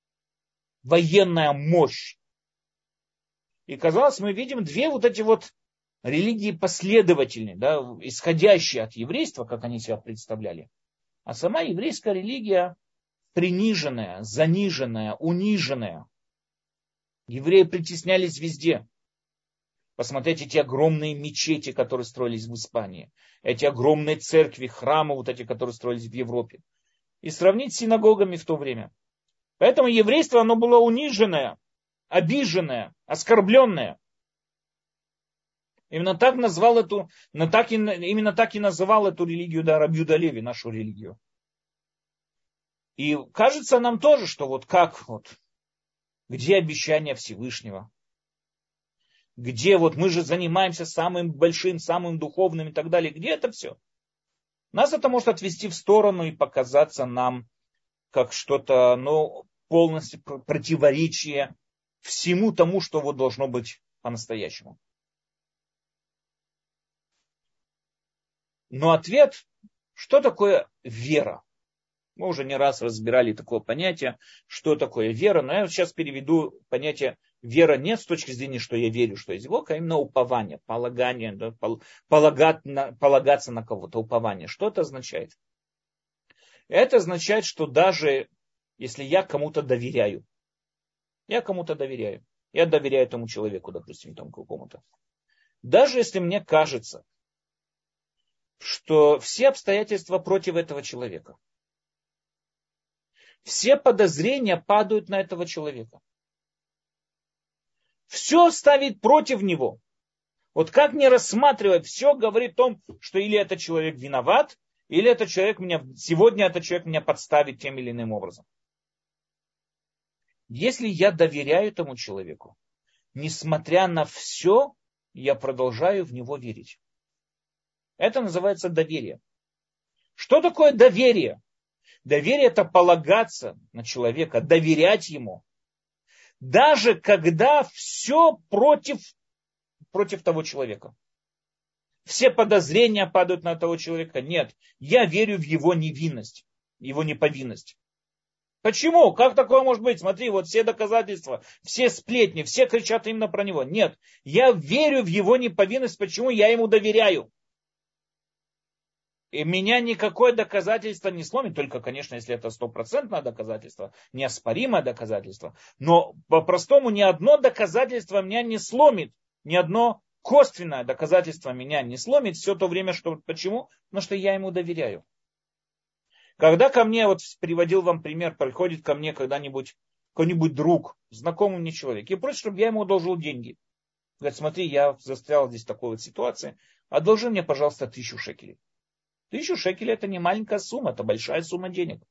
военная мощь. И казалось, мы видим две вот эти вот религии последовательные, да, исходящие от еврейства, как они себя представляли. А сама еврейская религия приниженная, заниженная, униженная. Евреи притеснялись везде. Посмотрите эти огромные мечети, которые строились в Испании. Эти огромные церкви, храмы, вот эти, которые строились в Европе. И сравнить с синагогами в то время. Поэтому еврейство, оно было униженное, обиженное, оскорбленное. Именно так и называл эту религию, да, Раби Юда Алеви, нашу религию. И кажется нам тоже, что вот как вот, где обещания Всевышнего? Где вот мы же занимаемся самым большим, самым духовным и так далее. Где это все? Нас это может отвести в сторону и показаться нам как что-то, ну, полностью противоречие всему тому, что вот должно быть по-настоящему. Но ответ, что такое вера? Мы уже не раз разбирали такое понятие, что такое вера, но я сейчас переведу понятие вера не с точки зрения, что я верю, что есть Бог, а именно упование, полагание, да, полагаться на кого-то, упование. Что это означает? Это означает, что даже если я кому-то доверяю, я доверяю этому человеку, допустим, тому какому-то. Даже если мне кажется, что все обстоятельства против этого человека, все подозрения падают на этого человека. Все ставит против него. Вот как не рассматривать, все говорит о том, что или этот человек виноват, или сегодня этот человек меня подставит тем или иным образом. Если я доверяю этому человеку, несмотря на все, я продолжаю в него верить. Это называется доверие. Что такое доверие? Доверие – это полагаться на человека, доверять ему. Даже когда все против того человека. Все подозрения падают на того человека. Нет, я верю в его невинность, его неповинность. Почему? Как такое может быть? Смотри, вот все доказательства, все сплетни, все кричат именно про него. Нет, я верю в его неповинность. Почему? Я ему доверяю. И меня никакое доказательство не сломит, только, конечно, если это 100% доказательство, неоспоримое доказательство. Но по-простому ни одно доказательство меня не сломит, ни одно косвенное доказательство меня не сломит все то время, что... Почему? Потому что я ему доверяю. Когда ко мне, вот приводил вам пример, приходит ко мне когда-нибудь какой-нибудь друг, знакомый мне человек, и просит, чтобы я ему одолжил деньги. Говорит, смотри, я застрял здесь в такой вот ситуации, одолжи мне, пожалуйста, 1000 шекелей. 1000 шекелей это не маленькая сумма, это большая сумма денег.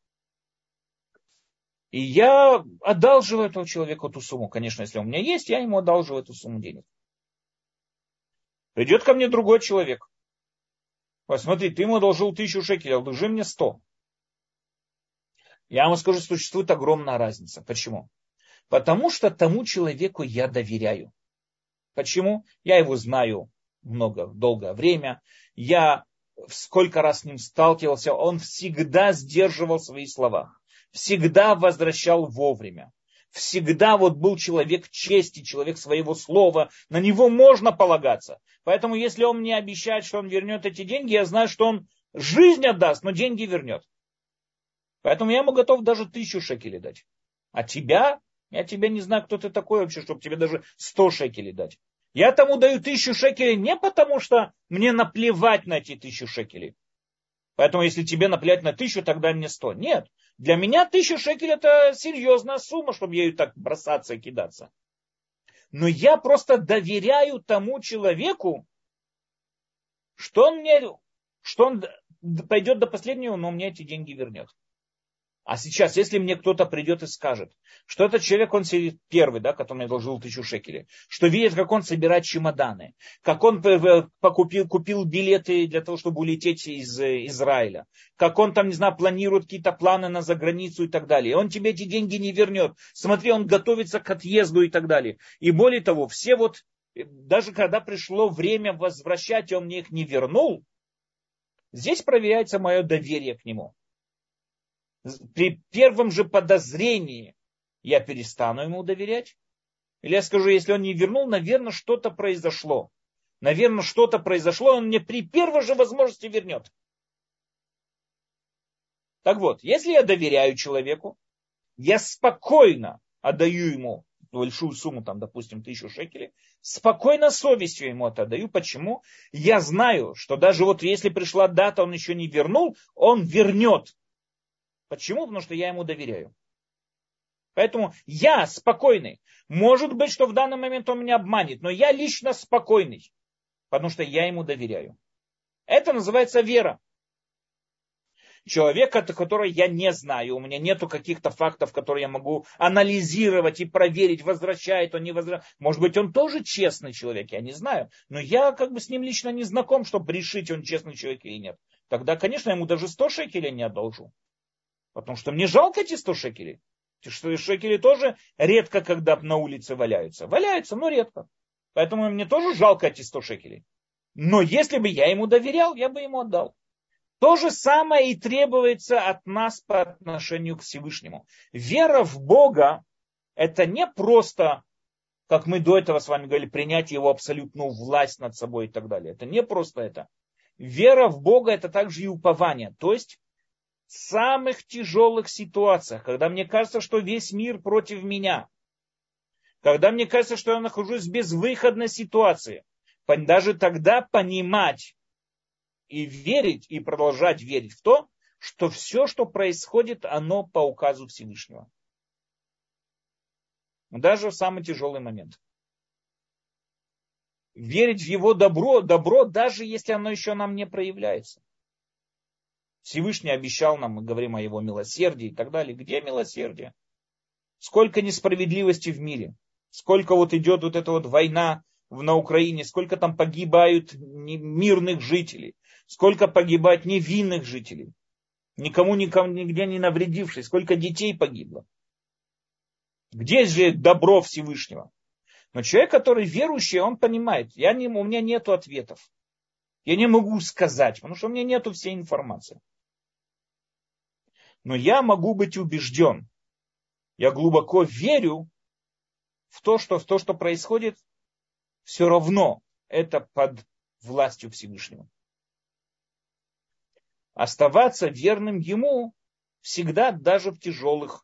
И я одалживаю этому человеку эту сумму. Конечно, если у меня есть, я ему одалживаю эту сумму денег. Придет ко мне другой человек. Посмотри, ты ему одолжил 1000 шекелей, одолжи мне 100. Я вам скажу, существует огромная разница. Почему? Потому что тому человеку я доверяю. Почему? Я его знаю долгое время. Я сколько раз с ним сталкивался. Он всегда сдерживал свои слова. Всегда возвращал вовремя. Всегда вот был человек чести, человек своего слова. На него можно полагаться. Поэтому если он мне обещает, что он вернет эти деньги, я знаю, что он жизнь отдаст, но деньги вернет. Поэтому я ему готов даже 1000 шекелей дать. А тебя? Я тебя не знаю, кто ты такой вообще, чтобы тебе даже 100 шекелей дать. Я тому даю 1000 шекелей не потому, что мне наплевать на эти 1000 шекелей. Поэтому если тебе наплевать на 1000, тогда мне 100. Нет. Для меня 1000 шекелей это серьезная сумма, чтобы ею так бросаться и кидаться. Но я просто доверяю тому человеку, что он пойдет до последнего, но мне эти деньги вернет. А сейчас, если мне кто-то придет и скажет, что этот человек, он первый, да, который мне должен 1000 шекелей, что видит, как он собирает чемоданы, как он купил билеты для того, чтобы улететь из Израиля, как он там, не знаю, планирует какие-то планы на заграницу и так далее, и он тебе эти деньги не вернет. Смотри, он готовится к отъезду и так далее. И более того, все вот, даже когда пришло время возвращать, он мне их не вернул, здесь проверяется мое доверие к нему. При первом же подозрении я перестану ему доверять. Или я скажу, если он не вернул, наверное, что-то произошло. Наверное, что-то произошло, он мне при первой же возможности вернет. Так вот, если я доверяю человеку, я спокойно отдаю ему большую сумму, там, допустим, 1000 шекелей, спокойно совестью ему это отдаю. Почему? Я знаю, что даже вот если пришла дата, он еще не вернул, он вернет. Почему? Потому что я ему доверяю. Поэтому я спокойный. Может быть, что в данный момент он меня обманет, но я лично спокойный, потому что я ему доверяю. Это называется вера. Человек, который я не знаю, у меня нету каких-то фактов, которые я могу анализировать и проверить, возвращает он, не возвращает. Может быть, он тоже честный человек, я не знаю. Но я как бы с ним лично не знаком, чтобы решить, он честный человек или нет. Тогда, конечно, я ему даже 100 шекелей не одолжу. Потому что мне жалко эти 100 шекелей. Эти шекели тоже редко, когда на улице валяются. Валяются, но редко. Поэтому мне тоже жалко эти 100 шекелей. Но если бы я ему доверял, я бы ему отдал. То же самое и требуется от нас по отношению к Всевышнему. Вера в Бога – это не просто, как мы до этого с вами говорили, принять его абсолютную власть над собой и так далее. Это не просто это. Вера в Бога – это также и упование. То есть, в самых тяжелых ситуациях, когда мне кажется, что весь мир против меня, когда мне кажется, что я нахожусь в безвыходной ситуации, даже тогда понимать и верить, и продолжать верить в то, что все, что происходит, оно по указу Всевышнего. Даже в самый тяжелый момент. Верить в его добро, даже если оно еще нам не проявляется. Всевышний обещал нам, мы говорим о его милосердии и так далее. Где милосердие? Сколько несправедливости в мире. Сколько вот идет вот эта вот война на Украине. Сколько там погибают мирных жителей. Сколько погибает невинных жителей. Никому нигде не навредивших. Сколько детей погибло. Где же добро Всевышнего? Но человек, который верующий, он понимает. У меня нет ответов. Я не могу сказать, потому что у меня нет всей информации. Но я могу быть убежден. Я глубоко верю в то, что происходит, все равно это под властью Всевышнего. Оставаться верным ему всегда, даже в тяжелых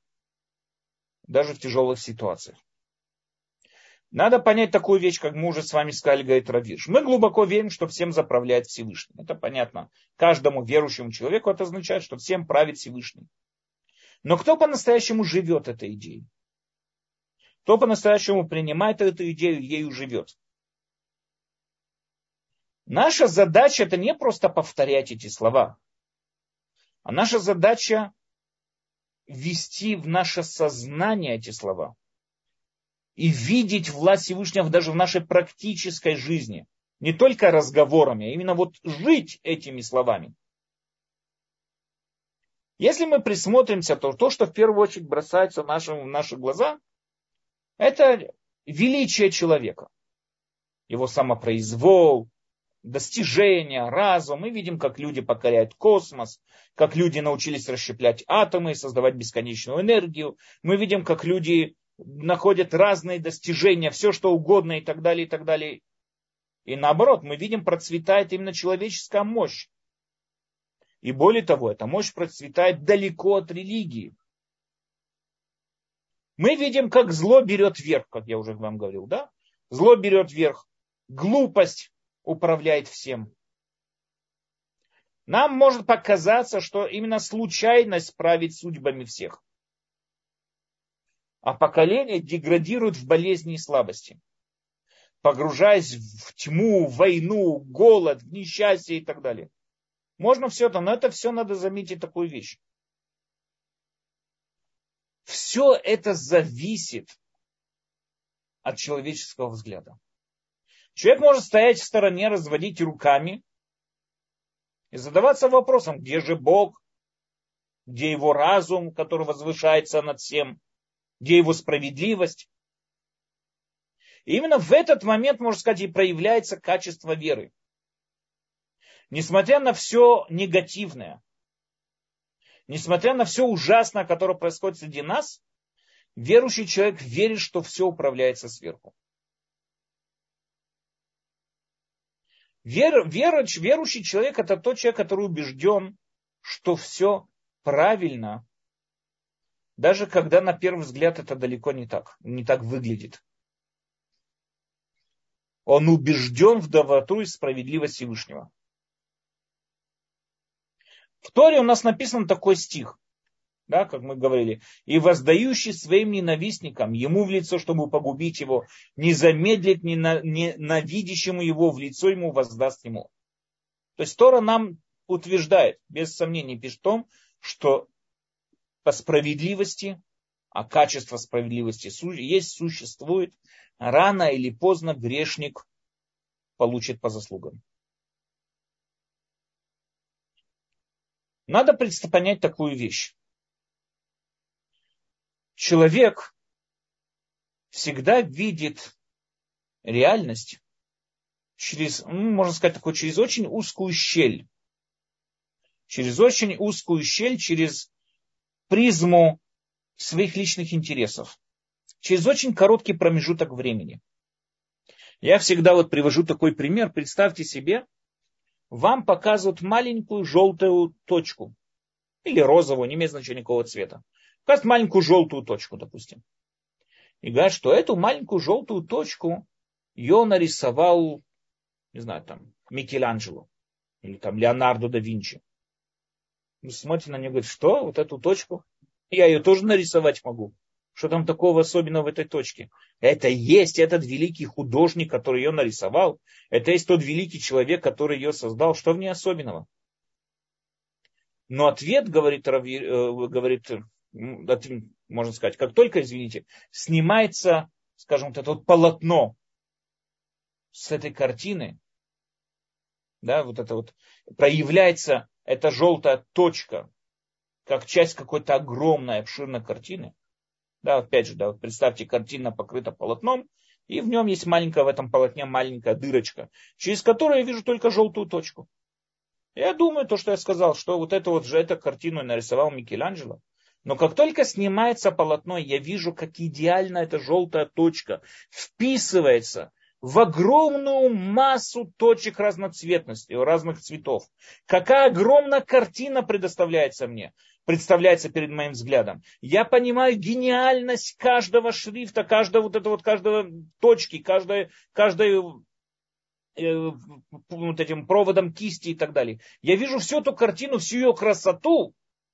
ситуациях. Надо понять такую вещь, как мы уже с вами сказали, говорит Рав Вирш. Мы глубоко верим, что всем заправляет Всевышний. Это понятно. Каждому верующему человеку это означает, что всем правит Всевышний. Но кто по-настоящему живет этой идеей? Кто по-настоящему принимает эту идею и ею живет? Наша задача это не просто повторять эти слова, а наша задача ввести в наше сознание эти слова и видеть власть Всевышнего даже в нашей практической жизни. Не только разговорами, а именно вот жить этими словами. Если мы присмотримся, то, что в первую очередь бросается в наши глаза, это величие человека. Его самопроизвол, достижения, разум. Мы видим, как люди покоряют космос, как люди научились расщеплять атомы и создавать бесконечную энергию. Мы видим, как люди находят разные достижения, все что угодно и так далее, и так далее. И наоборот, мы видим, процветает именно человеческая мощь. И более того, эта мощь процветает далеко от религии. Мы видим, как зло берет верх, как я уже вам говорил, да? Зло берет верх, глупость управляет всем. Нам может показаться, что именно случайность правит судьбами всех. А поколение деградирует в болезни и слабости, погружаясь в тьму, в войну, голод, в несчастье и так далее. Можно все это, но это все надо заметить такую вещь. Все это зависит от человеческого взгляда. Человек может стоять в стороне, разводить руками и задаваться вопросом, где же Бог, где его разум, который возвышается над всем, где его справедливость. И именно в этот момент, можно сказать, и проявляется качество веры. Несмотря на все негативное, несмотря на все ужасное, которое происходит среди нас, верующий человек верит, что все управляется сверху. Верующий человек это тот человек, который убежден, что все правильно, даже когда на первый взгляд это далеко не так выглядит. Он убежден в доброту и справедливость Всевышнего. В Торе у нас написан такой стих, да, как мы говорили, и воздающий своим ненавистникам ему в лицо, чтобы погубить его, не замедлит ненавидящему его в лицо ему воздаст ему. То есть Тора нам утверждает, без сомнений пишет о том, что по справедливости, а качество справедливости существует, рано или поздно грешник получит по заслугам. Надо понять такую вещь. Человек всегда видит реальность через, можно сказать, через очень узкую щель. Через очень узкую щель, через призму своих личных интересов. Через очень короткий промежуток времени. Я всегда привожу такой пример. Представьте себе, вам показывают маленькую желтую точку. Или розовую, не имеет значения какого цвета. Показывают маленькую желтую точку, допустим. И говорят, что эту маленькую желтую точку ее нарисовал, не знаю, там, Микеланджело. Или там Леонардо да Винчи. Вы смотрите на нее и говорите, что, вот эту точку? Я ее тоже нарисовать могу. Что там такого особенного в этой точке? Это есть этот великий художник, который ее нарисовал. Это есть тот великий человек, который ее создал. Что в ней особенного? Но ответ, говорит, можно сказать, как только, извините, снимается, скажем, вот это вот полотно с этой картины, да, вот это вот, проявляется эта желтая точка, как часть какой-то огромной, обширной картины. Да, опять же, да, вот представьте, картина покрыта полотном, и в нем есть маленькая, в этом полотне маленькая дырочка, через которую я вижу только желтую точку. Я думаю, то, что я сказал, что вот эту картину нарисовал Микеланджело. Но как только снимается полотно, я вижу, как идеально эта желтая точка вписывается в огромную массу точек разноцветности, разных цветов. Какая огромная картина представляется перед моим взглядом. Я понимаю гениальность каждого шрифта, каждой точки, каждой вот этим проводом кисти и так далее. Я вижу всю эту картину, всю ее красоту.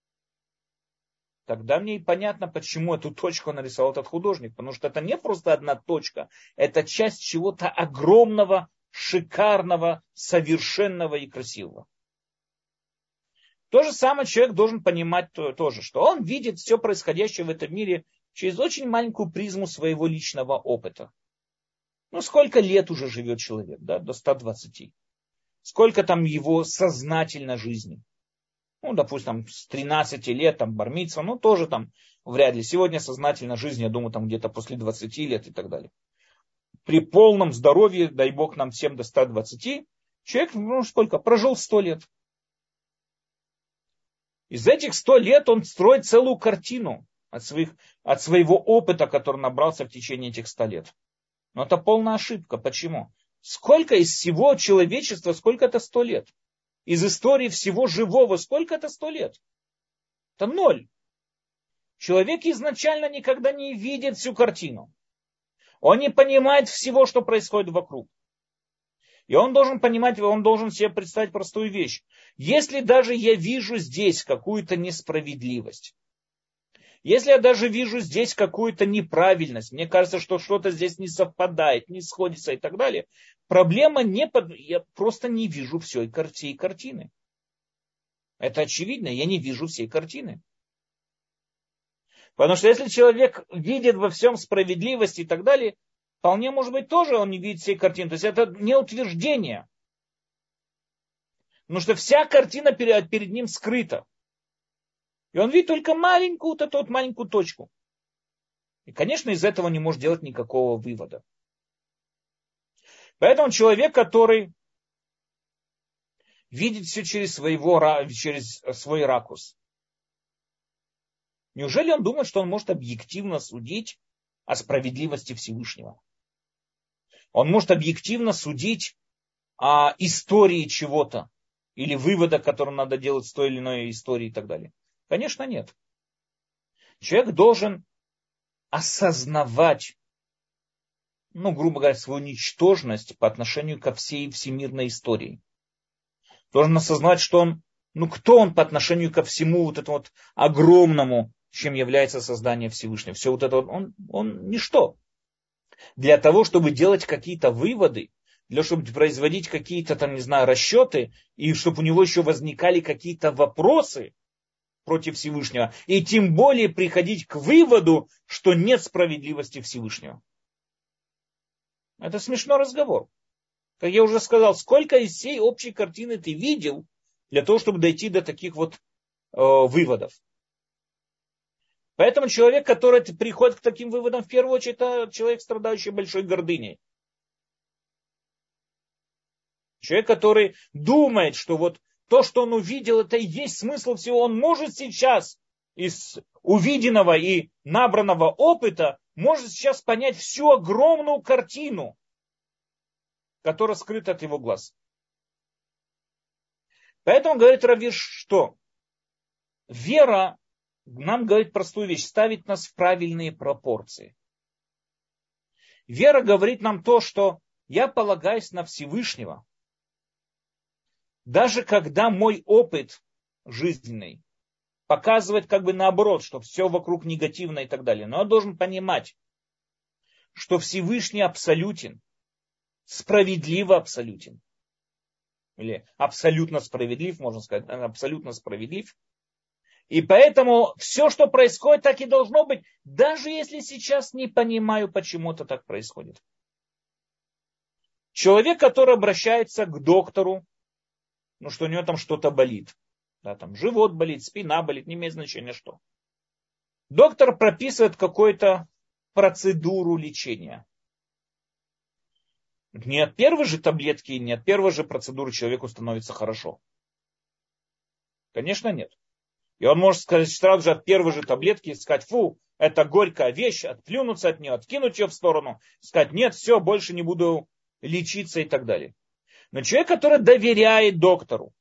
Тогда мне и понятно, почему эту точку нарисовал этот художник. Потому что это не просто одна точка, это часть чего-то огромного, шикарного, совершенного и красивого. То же самое человек должен понимать тоже, что он видит все происходящее в этом мире через очень маленькую призму своего личного опыта. Ну, сколько лет уже живет человек, да, до 120. Сколько там его сознательно жизни. Ну, допустим, там, с 13 лет, там, бар-мицва, ну, тоже там вряд ли. Сегодня сознательно жизнь, я думаю, там где-то после 20 лет и так далее. При полном здоровье, дай бог нам всем до 120, человек, ну, сколько, прожил 100 лет. Из этих 100 лет он строит целую картину от своего опыта, который набрался в течение этих 100 лет. Но это полная ошибка. Почему? Сколько из всего человечества, сколько это 100 лет? Из истории всего живого, сколько это 100 лет? Это 0. Человек изначально никогда не видит всю картину. Он не понимает всего, что происходит вокруг. И он должен понимать, он должен себе представить простую вещь. Если даже я вижу здесь какую-то несправедливость, если я даже вижу здесь какую-то неправильность, мне кажется, что что-то здесь не совпадает, не сходится и так далее, проблема не я просто не вижу всей картины. Это очевидно, я не вижу всей картины. Потому что если человек видит во всем справедливость и так далее, вполне может быть тоже он не видит всей картины. То есть это не утверждение. Потому что вся картина перед ним скрыта. И он видит только маленькую, маленькую точку. И, конечно, из этого не может делать никакого вывода. Поэтому человек, который видит все через свой ракурс, неужели он думает, что он может объективно судить о справедливости Всевышнего? Он может объективно судить о истории чего-то или вывода, который надо делать с той или иной истории и так далее? Конечно, нет. Человек должен осознавать, грубо говоря, свою ничтожность по отношению ко всей всемирной истории. Должен осознавать, что он, кто он по отношению ко всему вот этому вот огромному, чем является создание Всевышнего. Все вот это он ничто. Для того, чтобы делать какие-то выводы, для того, чтобы производить какие-то расчеты, и чтобы у него еще возникали какие-то вопросы против Всевышнего, и тем более приходить к выводу, что нет справедливости Всевышнего. Это смешной разговор. Как я уже сказал, сколько из всей общей картины ты видел для того, чтобы дойти до таких выводов. Поэтому человек, который приходит к таким выводам, в первую очередь, это человек, страдающий большой гордыней. Человек, который думает, что то, что он увидел, это и есть смысл всего. Он может сейчас из увиденного и набранного опыта, может сейчас понять всю огромную картину, которая скрыта от его глаз. Поэтому говорит Рав Ирш, что вера нам говорит простую вещь, ставит нас в правильные пропорции. Вера говорит нам то, что я полагаюсь на Всевышнего, даже когда мой опыт жизненный показывает наоборот, что все вокруг негативно и так далее. Но я должен понимать, что Всевышний абсолютен, справедливо абсолютен. Или абсолютно справедлив, можно сказать, абсолютно справедлив. И поэтому все, что происходит, так и должно быть, даже если сейчас не понимаю, почему это так происходит. Человек, который обращается к доктору, что у него там что-то болит. Да, там живот болит, спина болит, не имеет значения что. Доктор прописывает какую-то процедуру лечения. Не от первой же таблетки, не от первой же процедуры человеку становится хорошо. Конечно, нет. И он может сказать сразу же от первой же таблетки, сказать, это горькая вещь, отплюнуться от нее, откинуть ее в сторону, сказать, нет, все, больше не буду лечиться и так далее. Но человек, который доверяет доктору,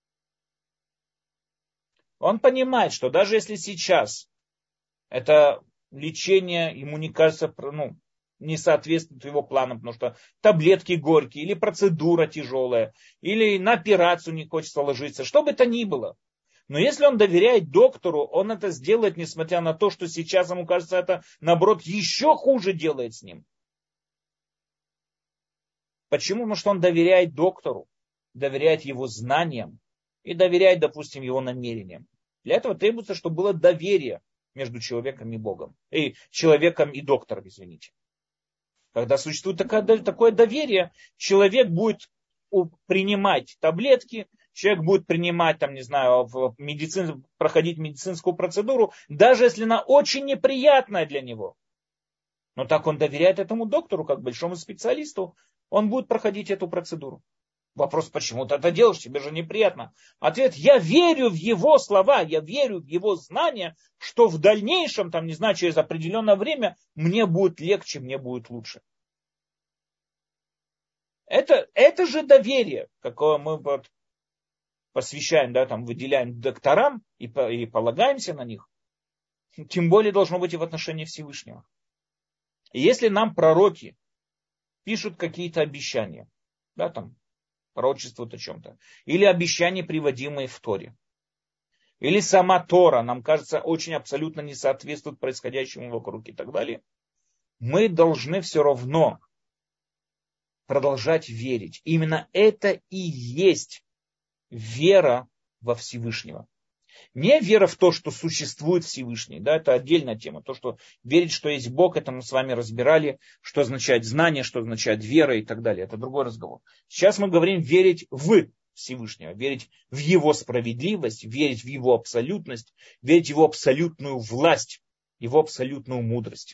он понимает, что даже если сейчас это лечение ему не кажется, не соответствует его планам, потому что таблетки горькие, или процедура тяжелая, или на операцию не хочется ложиться, что бы это ни было. Но если он доверяет доктору, он это сделает, несмотря на то, что сейчас ему кажется, это, наоборот, еще хуже делает с ним. Почему? Потому что он доверяет доктору, доверяет его знаниям и доверяет, допустим, его намерениям. Для этого требуется, чтобы было доверие между человеком и Богом. И человеком и доктором, извините. Когда существует такое доверие, человек будет принимать таблетки, человек будет принимать, там, не знаю, проходить медицинскую процедуру, даже если она очень неприятная для него. Но так он доверяет этому доктору, как большому специалисту, он будет проходить эту процедуру. Вопрос, почему ты это делаешь, тебе же неприятно. Ответ, я верю в его слова, я верю в его знания, что в дальнейшем, там, не знаю, через определенное время мне будет легче, мне будет лучше. Это же доверие, какое мы посвящаем, да, там, выделяем докторам и полагаемся на них. Тем более должно быть и в отношении Всевышнего. И если нам пророки пишут какие-то обещания, да, там, пророчествуют о чем-то, или обещания, приводимые в Торе, или сама Тора, нам кажется, очень абсолютно не соответствует происходящему вокруг и так далее, мы должны все равно продолжать верить. Именно это и есть вера во Всевышнего. Не вера в то, что существует Всевышний, да, это отдельная тема. То, что верить, что есть Бог, это мы с вами разбирали, что означает знание, что означает вера и так далее. Это другой разговор. Сейчас мы говорим верить в Всевышнего, верить в Его справедливость, верить в Его абсолютность, верить в Его абсолютную власть, Его абсолютную мудрость.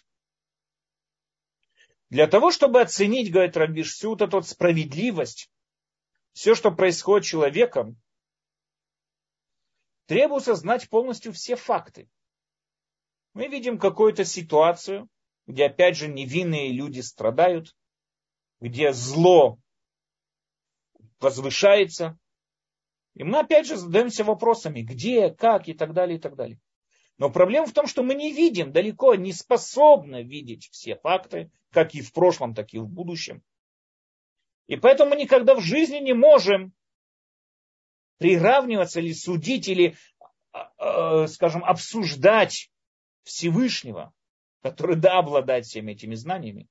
Для того, чтобы оценить, говорит Рав Виш, всю вот эту вот справедливость, все, что происходит с человеком, требуется знать полностью все факты. Мы видим какую-то ситуацию, где опять же невинные люди страдают, где зло возвышается. И мы опять же задаемся вопросами, где, как и так далее, и так далее. Но проблема в том, что мы не видим, далеко не способны видеть все факты, как и в прошлом, так и в будущем. И поэтому мы никогда в жизни не можем приравниваться или судить, или, скажем, обсуждать Всевышнего, который, да, обладает всеми этими знаниями.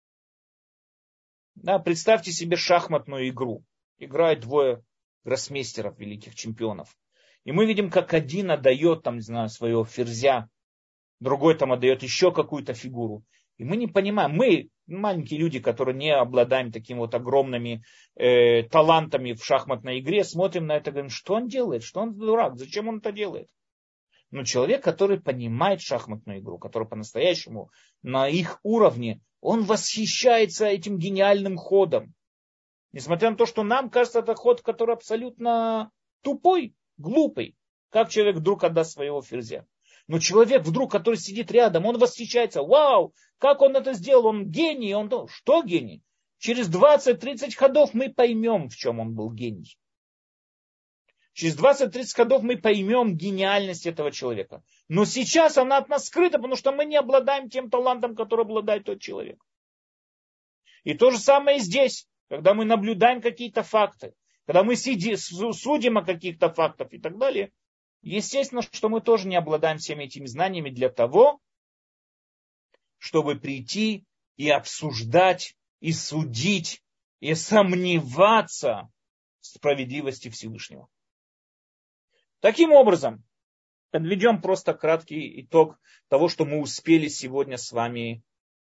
Да, представьте себе шахматную игру. Играют двое гроссмейстеров, великих чемпионов. И мы видим, как один отдает, там, не знаю, своего ферзя, другой там отдает еще какую-то фигуру. И мы не понимаем, мы маленькие люди, которые не обладаем такими вот огромными талантами в шахматной игре, смотрим на это и говорим, что он делает, что он дурак, зачем он это делает? Но человек, который понимает шахматную игру, который по-настоящему на их уровне, он восхищается этим гениальным ходом. Несмотря на то, что нам кажется, это ход, который абсолютно тупой, глупый. Как человек вдруг отдаст своего ферзя? Но человек вдруг, который сидит рядом, он восхищается. Вау, как он это сделал, он гений. Что гений? Через 20-30 ходов мы поймем, в чем он был гений. Через 20-30 ходов мы поймем гениальность этого человека. Но сейчас она от нас скрыта, потому что мы не обладаем тем талантом, который обладает тот человек. И то же самое здесь, когда мы наблюдаем какие-то факты, когда мы судим о каких-то фактах и так далее. Естественно, что мы тоже не обладаем всеми этими знаниями для того, чтобы прийти и обсуждать, и судить, и сомневаться в справедливости Всевышнего. Таким образом, подведем просто краткий итог того, что мы успели сегодня с вами,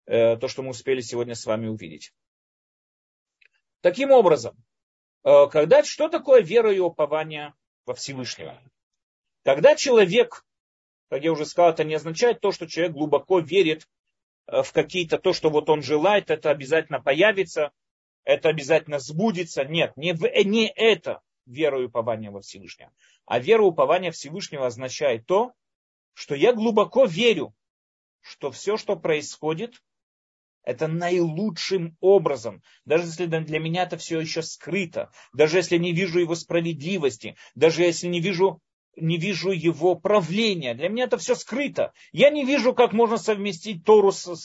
увидеть. Таким образом, что такое вера и упование во Всевышнего? Когда человек, как я уже сказал, это не означает то, что человек глубоко верит в какие-то, то, что вот он желает, это обязательно появится, это обязательно сбудется. Нет, не это вера и упование во Всевышнего. А вера и упование Всевышнего означает то, что я глубоко верю, что все, что происходит, это наилучшим образом. Даже если для меня это все еще скрыто, даже если не вижу его справедливости, даже если не вижу его правления. Для меня это все скрыто. Я не вижу, как можно совместить Тору с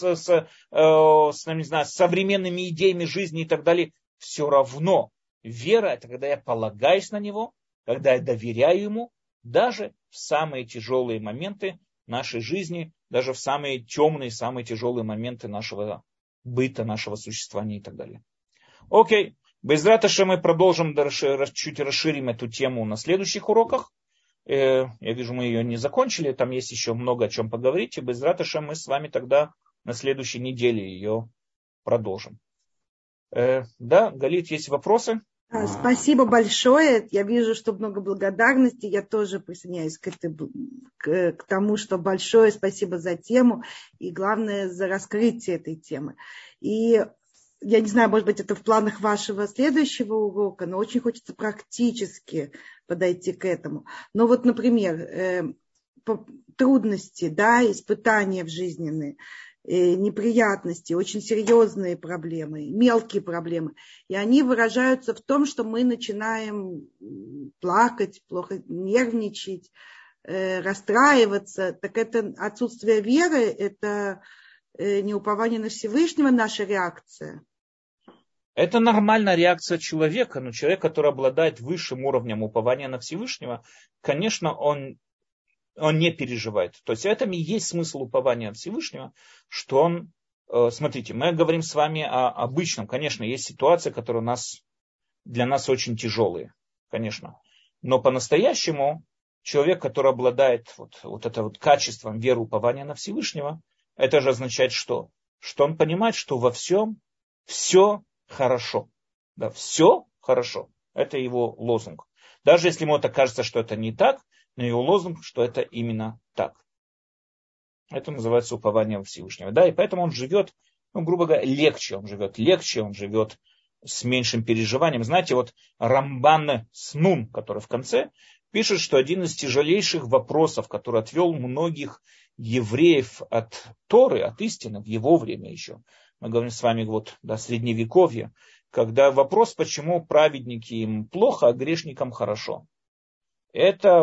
современными идеями жизни и так далее. Все равно вера – это когда я полагаюсь на него, когда я доверяю ему, даже в самые тяжелые моменты нашей жизни, даже в самые темные, самые тяжелые моменты нашего быта, нашего существования и так далее. Окей. Безрат Ашем мы продолжим, чуть расширим эту тему на следующих уроках. Я вижу, мы ее не закончили, там есть еще много о чем поговорить. И Безрат Ашем мы с вами тогда на следующей неделе ее продолжим. Да, Галит, есть вопросы?
Спасибо большое. Я вижу, что много благодарности. Я тоже присоединяюсь к тому, что большое спасибо за тему и, главное, за раскрытие этой темы. И я не знаю, может быть, это в планах вашего следующего урока, но очень хочется практически подойти к этому. Но вот, например, трудности, да, испытания в жизненные, неприятности, очень серьезные проблемы, мелкие проблемы. И они выражаются в том, что мы начинаем плакать, плохо нервничать, расстраиваться. Так это отсутствие веры, это неупование на Всевышнего, наша реакция.
Это нормальная реакция человека, но человек, который обладает высшим уровнем упования на Всевышнего, конечно, он не переживает. То есть в этом и есть смысл упования Всевышнего, что он, смотрите, мы говорим с вами о обычном, конечно, есть ситуации, которые для нас очень тяжелые, конечно. Но по-настоящему человек, который обладает вот это вот качеством веры упования на Всевышнего, это же означает что? Что он понимает, что во всем все хорошо. Да, все хорошо. Это его лозунг. Даже если ему это кажется, что это не так, но его лозунг, что это именно так. Это называется упование Всевышнего. Да, и поэтому он живет, грубо говоря, легче. Он живет с меньшим переживанием. Знаете, вот Рамбан Снун, который в конце, пишет, что один из тяжелейших вопросов, который отвел многих евреев от Торы, от истины, в его время еще. Мы говорим с вами средневековье, когда вопрос, почему праведники им плохо, а грешникам хорошо. Это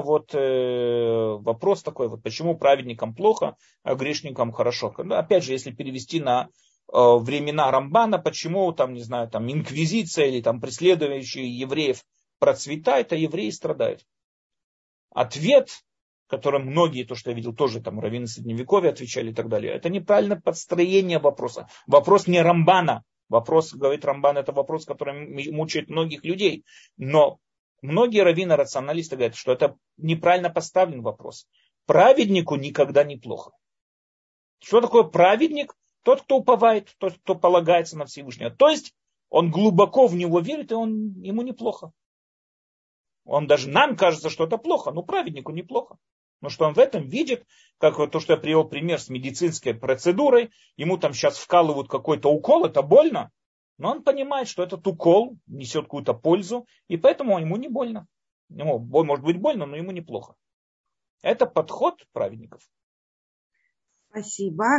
вопрос такой, почему праведникам плохо, а грешникам хорошо. Опять же, если перевести на времена Рамбана, почему инквизиция или преследующие евреев процветает, а евреи страдают. Ответ, которым многие, то, что я видел, тоже раввины Средневековья отвечали и так далее, это неправильное подстроение вопроса. Вопрос не Рамбана. Вопрос, говорит Рамбан, это вопрос, который мучает многих людей. Но многие раввины, рационалисты говорят, что это неправильно поставлен вопрос. Праведнику никогда не плохо. Что такое праведник? Тот, кто уповает, тот, кто полагается на Всевышнего. То есть он глубоко в него верит, и ему неплохо. Он даже нам кажется, что это плохо, но праведнику неплохо. Но что он в этом видит, как то, что я привел пример с медицинской процедурой, ему сейчас вкалывают какой-то укол, это больно, но он понимает, что этот укол несет какую-то пользу, и поэтому ему не больно. Ему может быть больно, но ему неплохо. Это подход праведников.
Спасибо.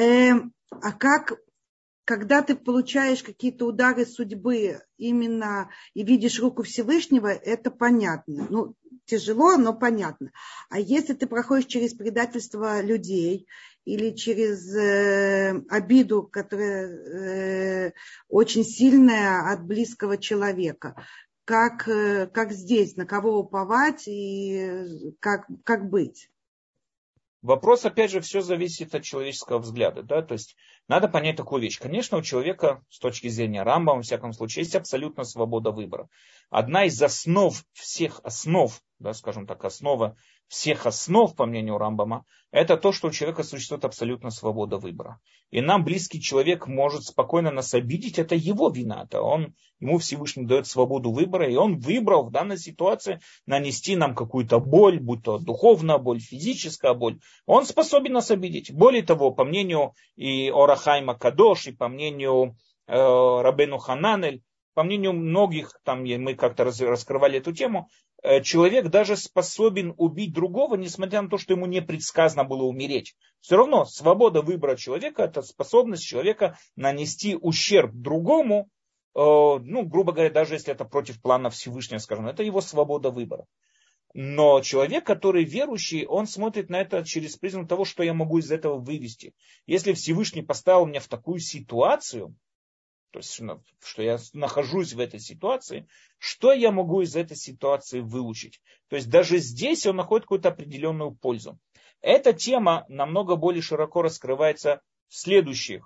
Когда ты получаешь какие-то удары судьбы именно и видишь руку Всевышнего, это понятно. Тяжело, но понятно. А если ты проходишь через предательство людей или через обиду, которая очень сильная от близкого человека, как здесь, на кого уповать и как быть?
Вопрос, опять же, все зависит от человеческого взгляда. Да? То есть надо понять такую вещь. Конечно, у человека, с точки зрения Рамбама, во всяком случае, есть абсолютно свобода выбора. Одна из основ всех основ, да, скажем так, основа всех основ, по мнению Рамбама, это то, что у человека существует абсолютно свобода выбора. И нам близкий человек может спокойно нас обидеть, это его вина. Ему Всевышний дает свободу выбора, и он выбрал в данной ситуации нанести нам какую-то боль, будь то духовная боль, физическая боль. Он способен нас обидеть. Более того, по мнению и Ор ха-Хаим ха-Кадош, и по мнению Рабейну Хананель, по мнению многих, мы как-то раскрывали эту тему, человек даже способен убить другого, несмотря на то, что ему не предсказано было умереть. Все равно свобода выбора человека – это способность человека нанести ущерб другому, грубо говоря, даже если это против плана Всевышнего, скажем, это его свобода выбора. Но человек, который верующий, он смотрит на это через призму того, что я могу из этого вывести. Если Всевышний поставил меня в такую ситуацию, то есть, что я нахожусь в этой ситуации, что я могу из этой ситуации выучить? То есть даже здесь он находит какую-то определенную пользу. Эта тема намного более широко раскрывается в следующих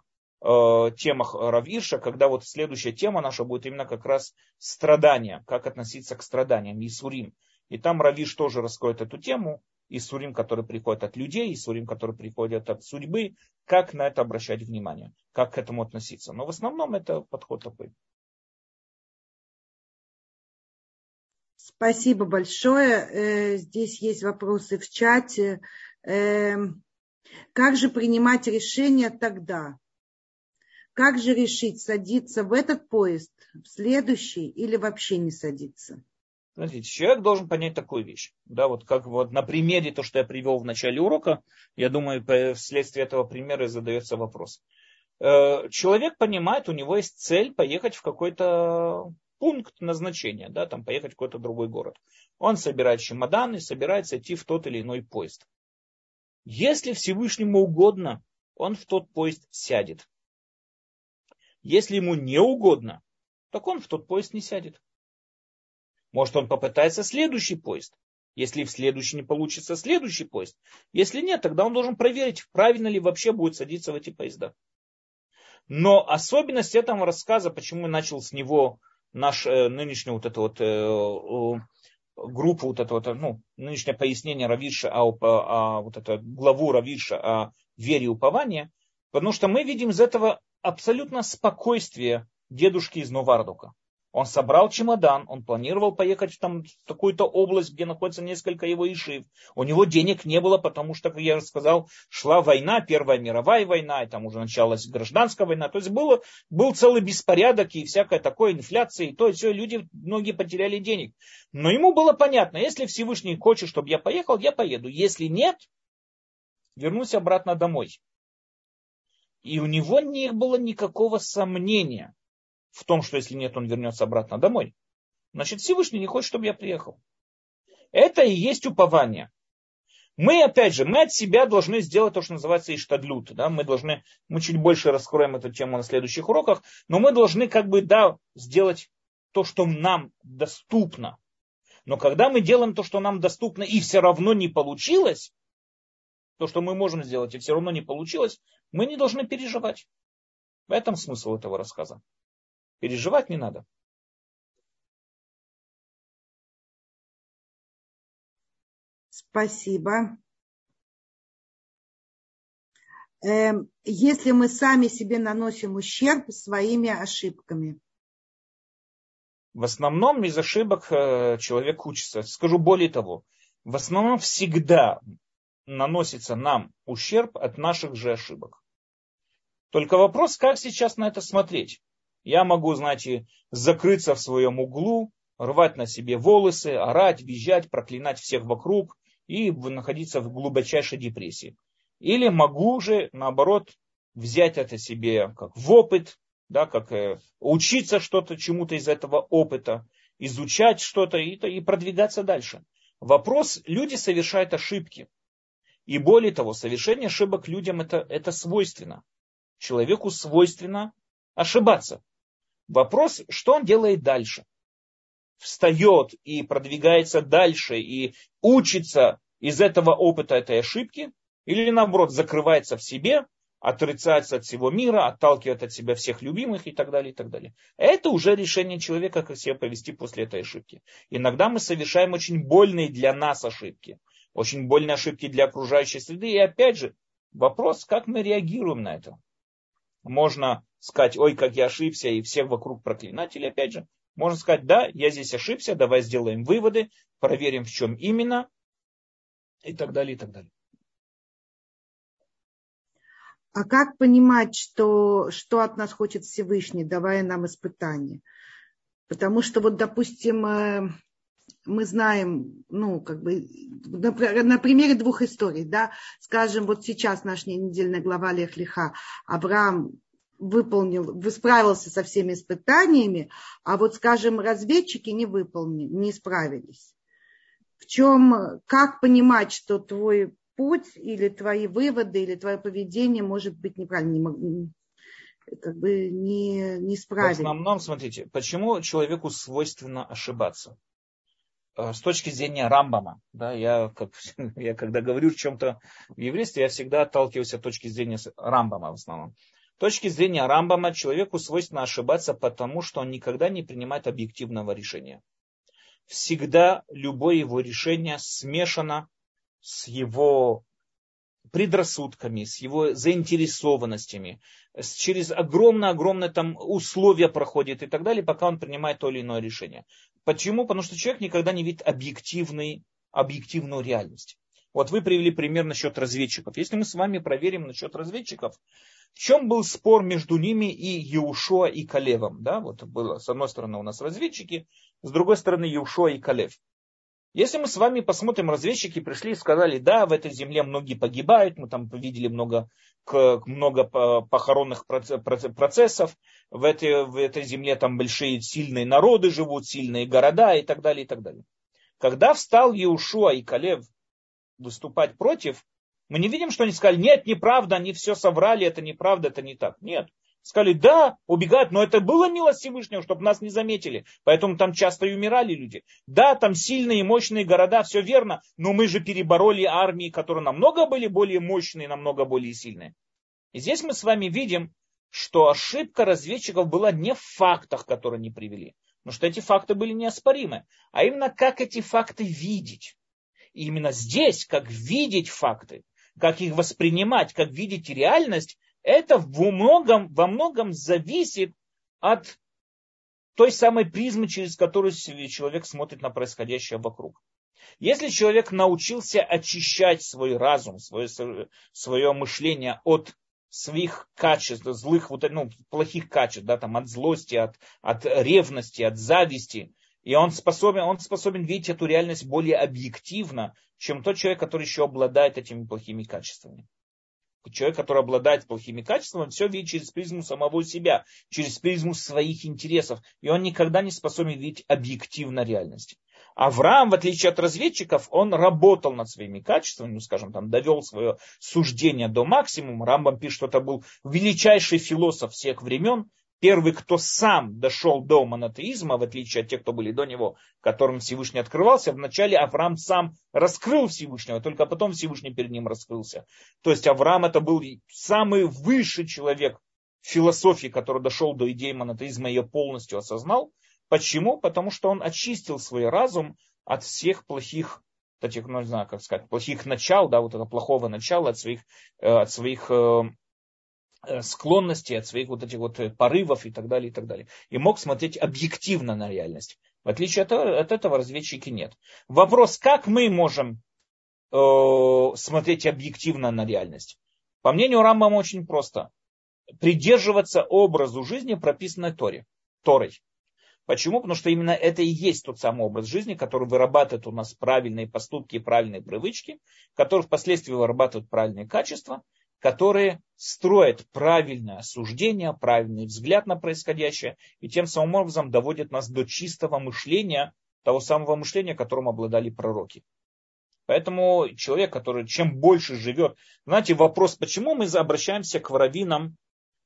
темах Рав Ирша, когда вот следующая тема наша будет именно как раз страдания, как относиться к страданиям, Исурим. И там Рав Ирш тоже раскроет эту тему, Исурим, которые приходят от людей, Исурим, которые приходят от судьбы, как на это обращать внимание, как к этому относиться. Но в основном это подход такой.
Спасибо большое. Здесь есть вопросы в чате. Как же принимать решение тогда? Как же решить, садиться в этот поезд, в следующий или вообще не садиться?
Смотрите, человек должен понять такую вещь. Да, вот как вот на примере то, что я привел в начале урока, я думаю, вследствие этого примера задается вопрос. Человек понимает, у него есть цель поехать в какой-то пункт назначения, да, там поехать в какой-то другой город. Он собирает чемоданы, собирается идти в тот или иной поезд. Если Всевышнему угодно, он в тот поезд сядет. Если ему не угодно, так он в тот поезд не сядет. Может, он попытается следующий поезд. Если в следующий не получится следующий поезд. Если нет, тогда он должен проверить, правильно ли вообще будет садиться в эти поезда. Но особенность этого рассказа, почему я начал с него наш нынешний вот это вот группу, вот это вот, ну, нынешнее пояснение Рав Ирша, вот это главу Рав Ирша о вере и уповании, потому что мы видим из этого абсолютно спокойствие дедушки из Новардука. Он собрал чемодан, он планировал поехать в такую-то область, где находится несколько его ишив. У него денег не было, потому что, как я рассказал, шла война, Первая мировая война, и там уже началась гражданская война. То есть был целый беспорядок и всякое такое, инфляция, и то, и все, люди, многие потеряли денег. Но ему было понятно, если Всевышний хочет, чтобы я поехал, я поеду. Если нет, вернусь обратно домой. И у него не было никакого сомнения в том, что если нет, он вернется обратно домой. Значит, Всевышний не хочет, чтобы я приехал. Это и есть упование. Мы, опять же, мы от себя должны сделать то, что называется иштадлют. Да? Мы чуть больше раскроем эту тему на следующих уроках, но мы должны сделать то, что нам доступно. Но когда мы делаем то, что нам доступно, и все равно не получилось, то, что мы можем сделать, и все равно не получилось, мы не должны переживать. В этом смысл этого рассказа. Переживать не надо.
Спасибо. Если мы сами себе наносим ущерб своими ошибками.
В основном из ошибок человек учится. Скажу более того, в основном всегда наносится нам ущерб от наших же ошибок. Только вопрос, как сейчас на это смотреть. Я могу, знаете, закрыться в своем углу, рвать на себе волосы, орать, визжать, проклинать всех вокруг и находиться в глубочайшей депрессии. Или могу же, наоборот, взять это себе как в опыт, да, как учиться что-то, чему-то из этого опыта, изучать что-то и продвигаться дальше. Вопрос, люди совершают ошибки. И более того, совершение ошибок людям это свойственно. Человеку свойственно ошибаться. Вопрос, что он делает дальше? Встает и продвигается дальше и учится из этого опыта этой ошибки, или наоборот закрывается в себе, отрицается от всего мира, отталкивает от себя всех любимых и так далее, и так далее. Это уже решение человека, как себя повести после этой ошибки. Иногда мы совершаем очень больные для нас ошибки, очень больные ошибки для окружающей среды. И опять же, вопрос, как мы реагируем на это. Можно сказать, ой, как я ошибся, и всех вокруг проклинать. Или опять же, можно сказать, да, я здесь ошибся, давай сделаем выводы, проверим, в чем именно, и так далее, и так далее.
А как понимать, что от нас хочет Всевышний, давая нам испытания? Потому что, вот, допустим, мы знаем, ну, как бы, на примере двух историй, да, скажем, вот сейчас наша недельная глава Лех Леха, Авраам справился со всеми испытаниями, а вот, скажем, разведчики не справились. Как понимать, что твой путь или твои выводы, или твое поведение может быть неправильным, как бы не справились?
В основном, смотрите, почему человеку свойственно ошибаться? С точки зрения Рамбама, да, я когда говорю о чем-то в еврействе, я всегда отталкиваюсь от точки зрения Рамбама в основном. С точки зрения Рамбама, человеку свойственно ошибаться, потому что он никогда не принимает объективного решения. Всегда любое его решение смешано с его предрассудками, с его заинтересованностями, через огромное-огромное там условия проходит и так далее, пока он принимает то или иное решение. Почему? Потому что человек никогда не видит объективную реальность. Вот вы привели пример насчет разведчиков. Если мы с вами проверим насчет разведчиков, в чем был спор между ними и Иешуа и Калевом? Да, вот было с одной стороны у нас разведчики, с другой стороны Иешуа и Калев. Если мы с вами посмотрим, разведчики пришли и сказали, да, в этой земле многие погибают, мы там видели много похоронных процессов, в этой земле там большие сильные народы живут, сильные города и так далее, и так далее. Когда встал Иешуа и Калев выступать против, мы не видим, что они сказали, нет, неправда, они все соврали, это неправда, это не так. Нет. Сказали, да, убегают, но это было милость Всевышнего, чтобы нас не заметили. Поэтому там часто и умирали люди. Да, там сильные и мощные города, все верно, но мы же перебороли армии, которые намного были более мощные, намного более сильные. И здесь мы с вами видим, что ошибка разведчиков была не в фактах, которые они привели. Потому что эти факты были неоспоримы. А именно, как эти факты видеть. И именно здесь, как видеть факты, как их воспринимать, как видеть реальность, это во многом зависит от той самой призмы, через которую человек смотрит на происходящее вокруг. Если человек научился очищать свой разум, свое мышление от своих качеств, злых, плохих качеств, да, там, от злости, от ревности, от зависти, и он способен видеть эту реальность более объективно, чем тот человек, который еще обладает этими плохими качествами. Человек, который обладает плохими качествами, все видит через призму самого себя, через призму своих интересов. И он никогда не способен видеть объективно реальность. Авраам, в отличие от разведчиков, он работал над своими качествами, скажем, там, довел свое суждение до максимума. Рамбам пишет, что это был величайший философ всех времен. Первый, кто сам дошел до монотеизма, в отличие от тех, кто были до него, которым Всевышний открывался, вначале Авраам сам раскрыл Всевышнего, только потом Всевышний перед ним раскрылся. То есть Авраам это был самый высший человек в философии, который дошел до идеи монотеизма и ее полностью осознал. Почему? Потому что он очистил свой разум от всех плохих, таких, не знаю, как сказать, плохих начал, да, вот этого плохого начала, от своих склонностей, от своих вот этих вот порывов и так далее, и так далее. И мог смотреть объективно на реальность. В отличие от этого разведчики нет. Вопрос, как мы можем смотреть объективно на реальность? По мнению Рамбама очень просто. Придерживаться образу жизни, прописанной Торой. Почему? Потому что именно это и есть тот самый образ жизни, который вырабатывает у нас правильные поступки и правильные привычки, который впоследствии вырабатывает правильные качества, которые строят правильное осуждение, правильный взгляд на происходящее, и тем самым образом доводят нас до чистого мышления, того самого мышления, которым обладали пророки. Поэтому человек, который чем больше живет... Знаете, вопрос, почему мы обращаемся к раввинам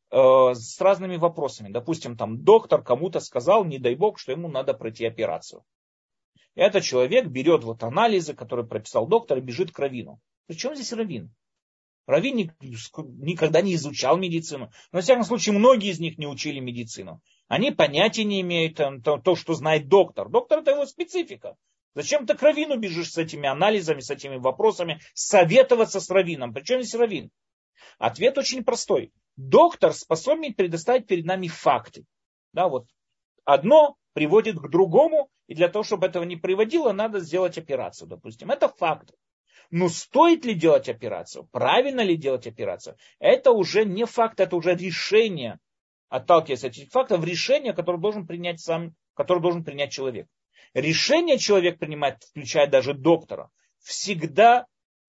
с разными вопросами. Допустим, там доктор кому-то сказал, не дай бог, что ему надо пройти операцию. И этот человек берет вот анализы, которые прописал доктор, и бежит к раввину. Причем здесь раввин? Раввин никогда не изучал медицину. Но, во всяком случае, многие из них не учили медицину. Они понятия не имеют то, что знает доктор. Доктор – это его специфика. Зачем ты к раввину бежишь с этими анализами, с этими вопросами, советоваться с раввином? Причем здесь раввин? Ответ очень простой. Доктор способен предоставить перед нами факты. Да, вот одно приводит к другому, и для того, чтобы этого не приводило, надо сделать операцию, допустим. Это факт. Но стоит ли делать операцию? Правильно ли делать операцию? Это уже не факт, это уже решение, отталкиваясь от этих фактов, решение, которое должен принять человек. Решение человек принимает, включая даже доктора, всегда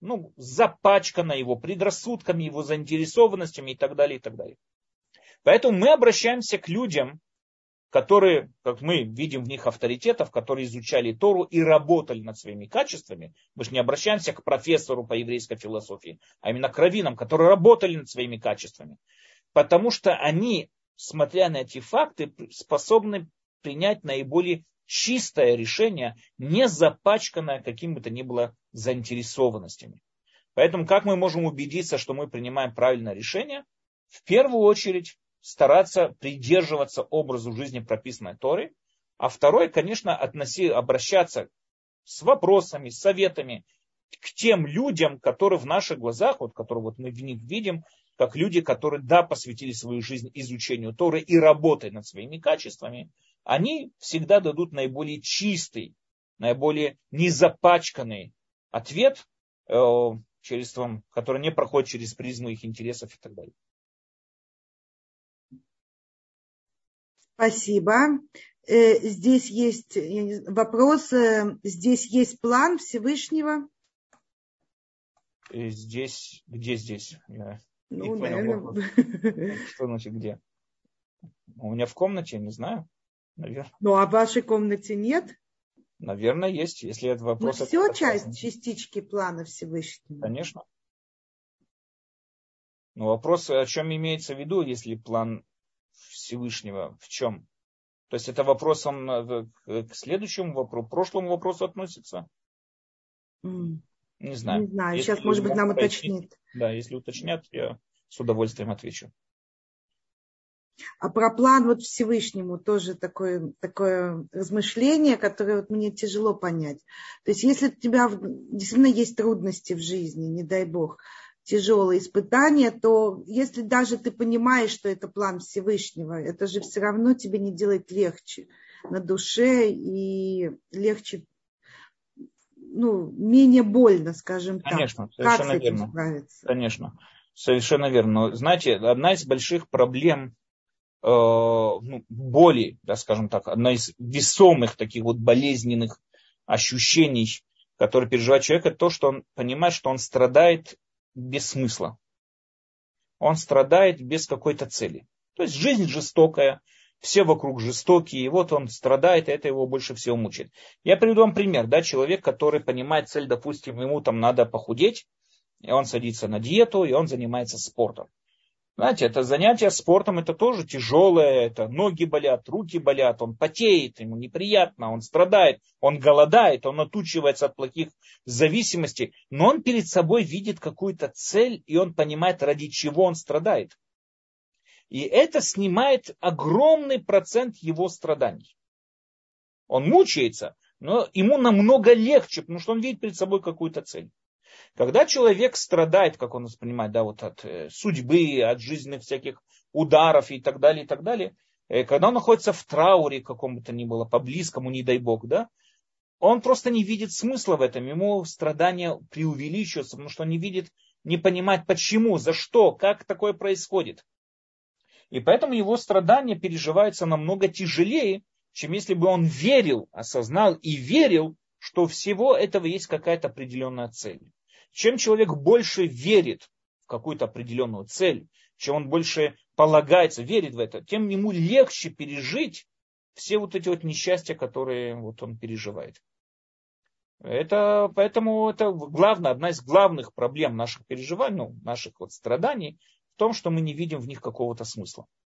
запачкано его предрассудками, его заинтересованностями и так далее, и так далее. Поэтому мы обращаемся к людям, которые, как мы видим в них авторитетов, которые изучали Тору и работали над своими качествами. Мы же не обращаемся к профессору по еврейской философии, а именно к раввинам, которые работали над своими качествами. Потому что они, смотря на эти факты, способны принять наиболее чистое решение, не запачканное каким бы то ни было заинтересованностями. Поэтому как мы можем убедиться, что мы принимаем правильное решение? в первую очередь стараться придерживаться образу жизни, прописанной Торой, а второе, конечно, обращаться с вопросами, с советами к тем людям, которые в наших глазах, вот, которые вот мы в них видим, как люди, которые, да, посвятили свою жизнь изучению Торы и работой над своими качествами, они всегда дадут наиболее чистый, наиболее незапачканный ответ, который не проходит через призму их интересов и так далее.
Спасибо. Здесь есть вопрос. Здесь есть план Всевышнего?
Здесь, где здесь? Я не понял
Наверное.
вопрос. Что значит где? У меня в комнате, не знаю. Наверное.
Ну, а в вашей комнате нет?
Наверное, есть. Если это вопрос...
Мы все частички плана Всевышнего.
Конечно. Но вопрос, о чем имеется в виду, если план Всевышнего, в чем? То есть это вопрос, он к следующему вопросу, к прошлому вопросу относится? Не знаю.
Не знаю,
Если
сейчас, может быть, нам уточнит.
Да, если уточнят, я с удовольствием отвечу.
А про план вот Всевышнему тоже такое размышление, которое вот мне тяжело понять. То есть если у тебя действительно есть трудности в жизни, не дай бог, тяжелые испытания, то если даже ты понимаешь, что это план Всевышнего, это же все равно тебе не делает легче на душе и легче, менее больно, скажем так.
Конечно,
Как с
совершенно
этим
верно.
справиться?
Конечно, совершенно верно. Но, знаете, одна из больших проблем, боли, да, скажем так, одна из весомых таких вот болезненных ощущений, которые переживает человек, это то, что он понимает, что он страдает без смысла. Он страдает без какой-то цели. То есть жизнь жестокая, все вокруг жестокие, и вот он страдает, и это его больше всего мучает. Я приведу вам пример. Да, человек, который понимает цель, допустим, ему там надо похудеть, и он садится на диету, и он занимается спортом. Знаете, это занятие спортом, это тоже тяжелое, это ноги болят, руки болят, он потеет, ему неприятно, он страдает, он голодает, он отучивается от плохих зависимостей, но он перед собой видит какую-то цель, и он понимает, ради чего он страдает. И это снимает огромный процент его страданий. Он мучается, но ему намного легче, потому что он видит перед собой какую-то цель. Когда человек страдает, как он воспринимает, да, вот от судьбы, от жизненных всяких ударов и так далее, когда он находится в трауре какому-то ни было, по-близкому, не дай бог, да, он просто не видит смысла в этом, ему страдания преувеличиваются, потому что он не видит, не понимает, почему, за что, как такое происходит. И поэтому его страдания переживаются намного тяжелее, чем если бы он верил, осознал и верил, что у всего этого есть какая-то определенная цель. Чем человек больше верит в какую-то определенную цель, чем он больше полагается, верит в это, тем ему легче пережить все вот эти вот несчастья, которые вот он переживает. Поэтому это одна из главных проблем наших переживаний, наших вот страданий, в том, что мы не видим в них какого-то смысла.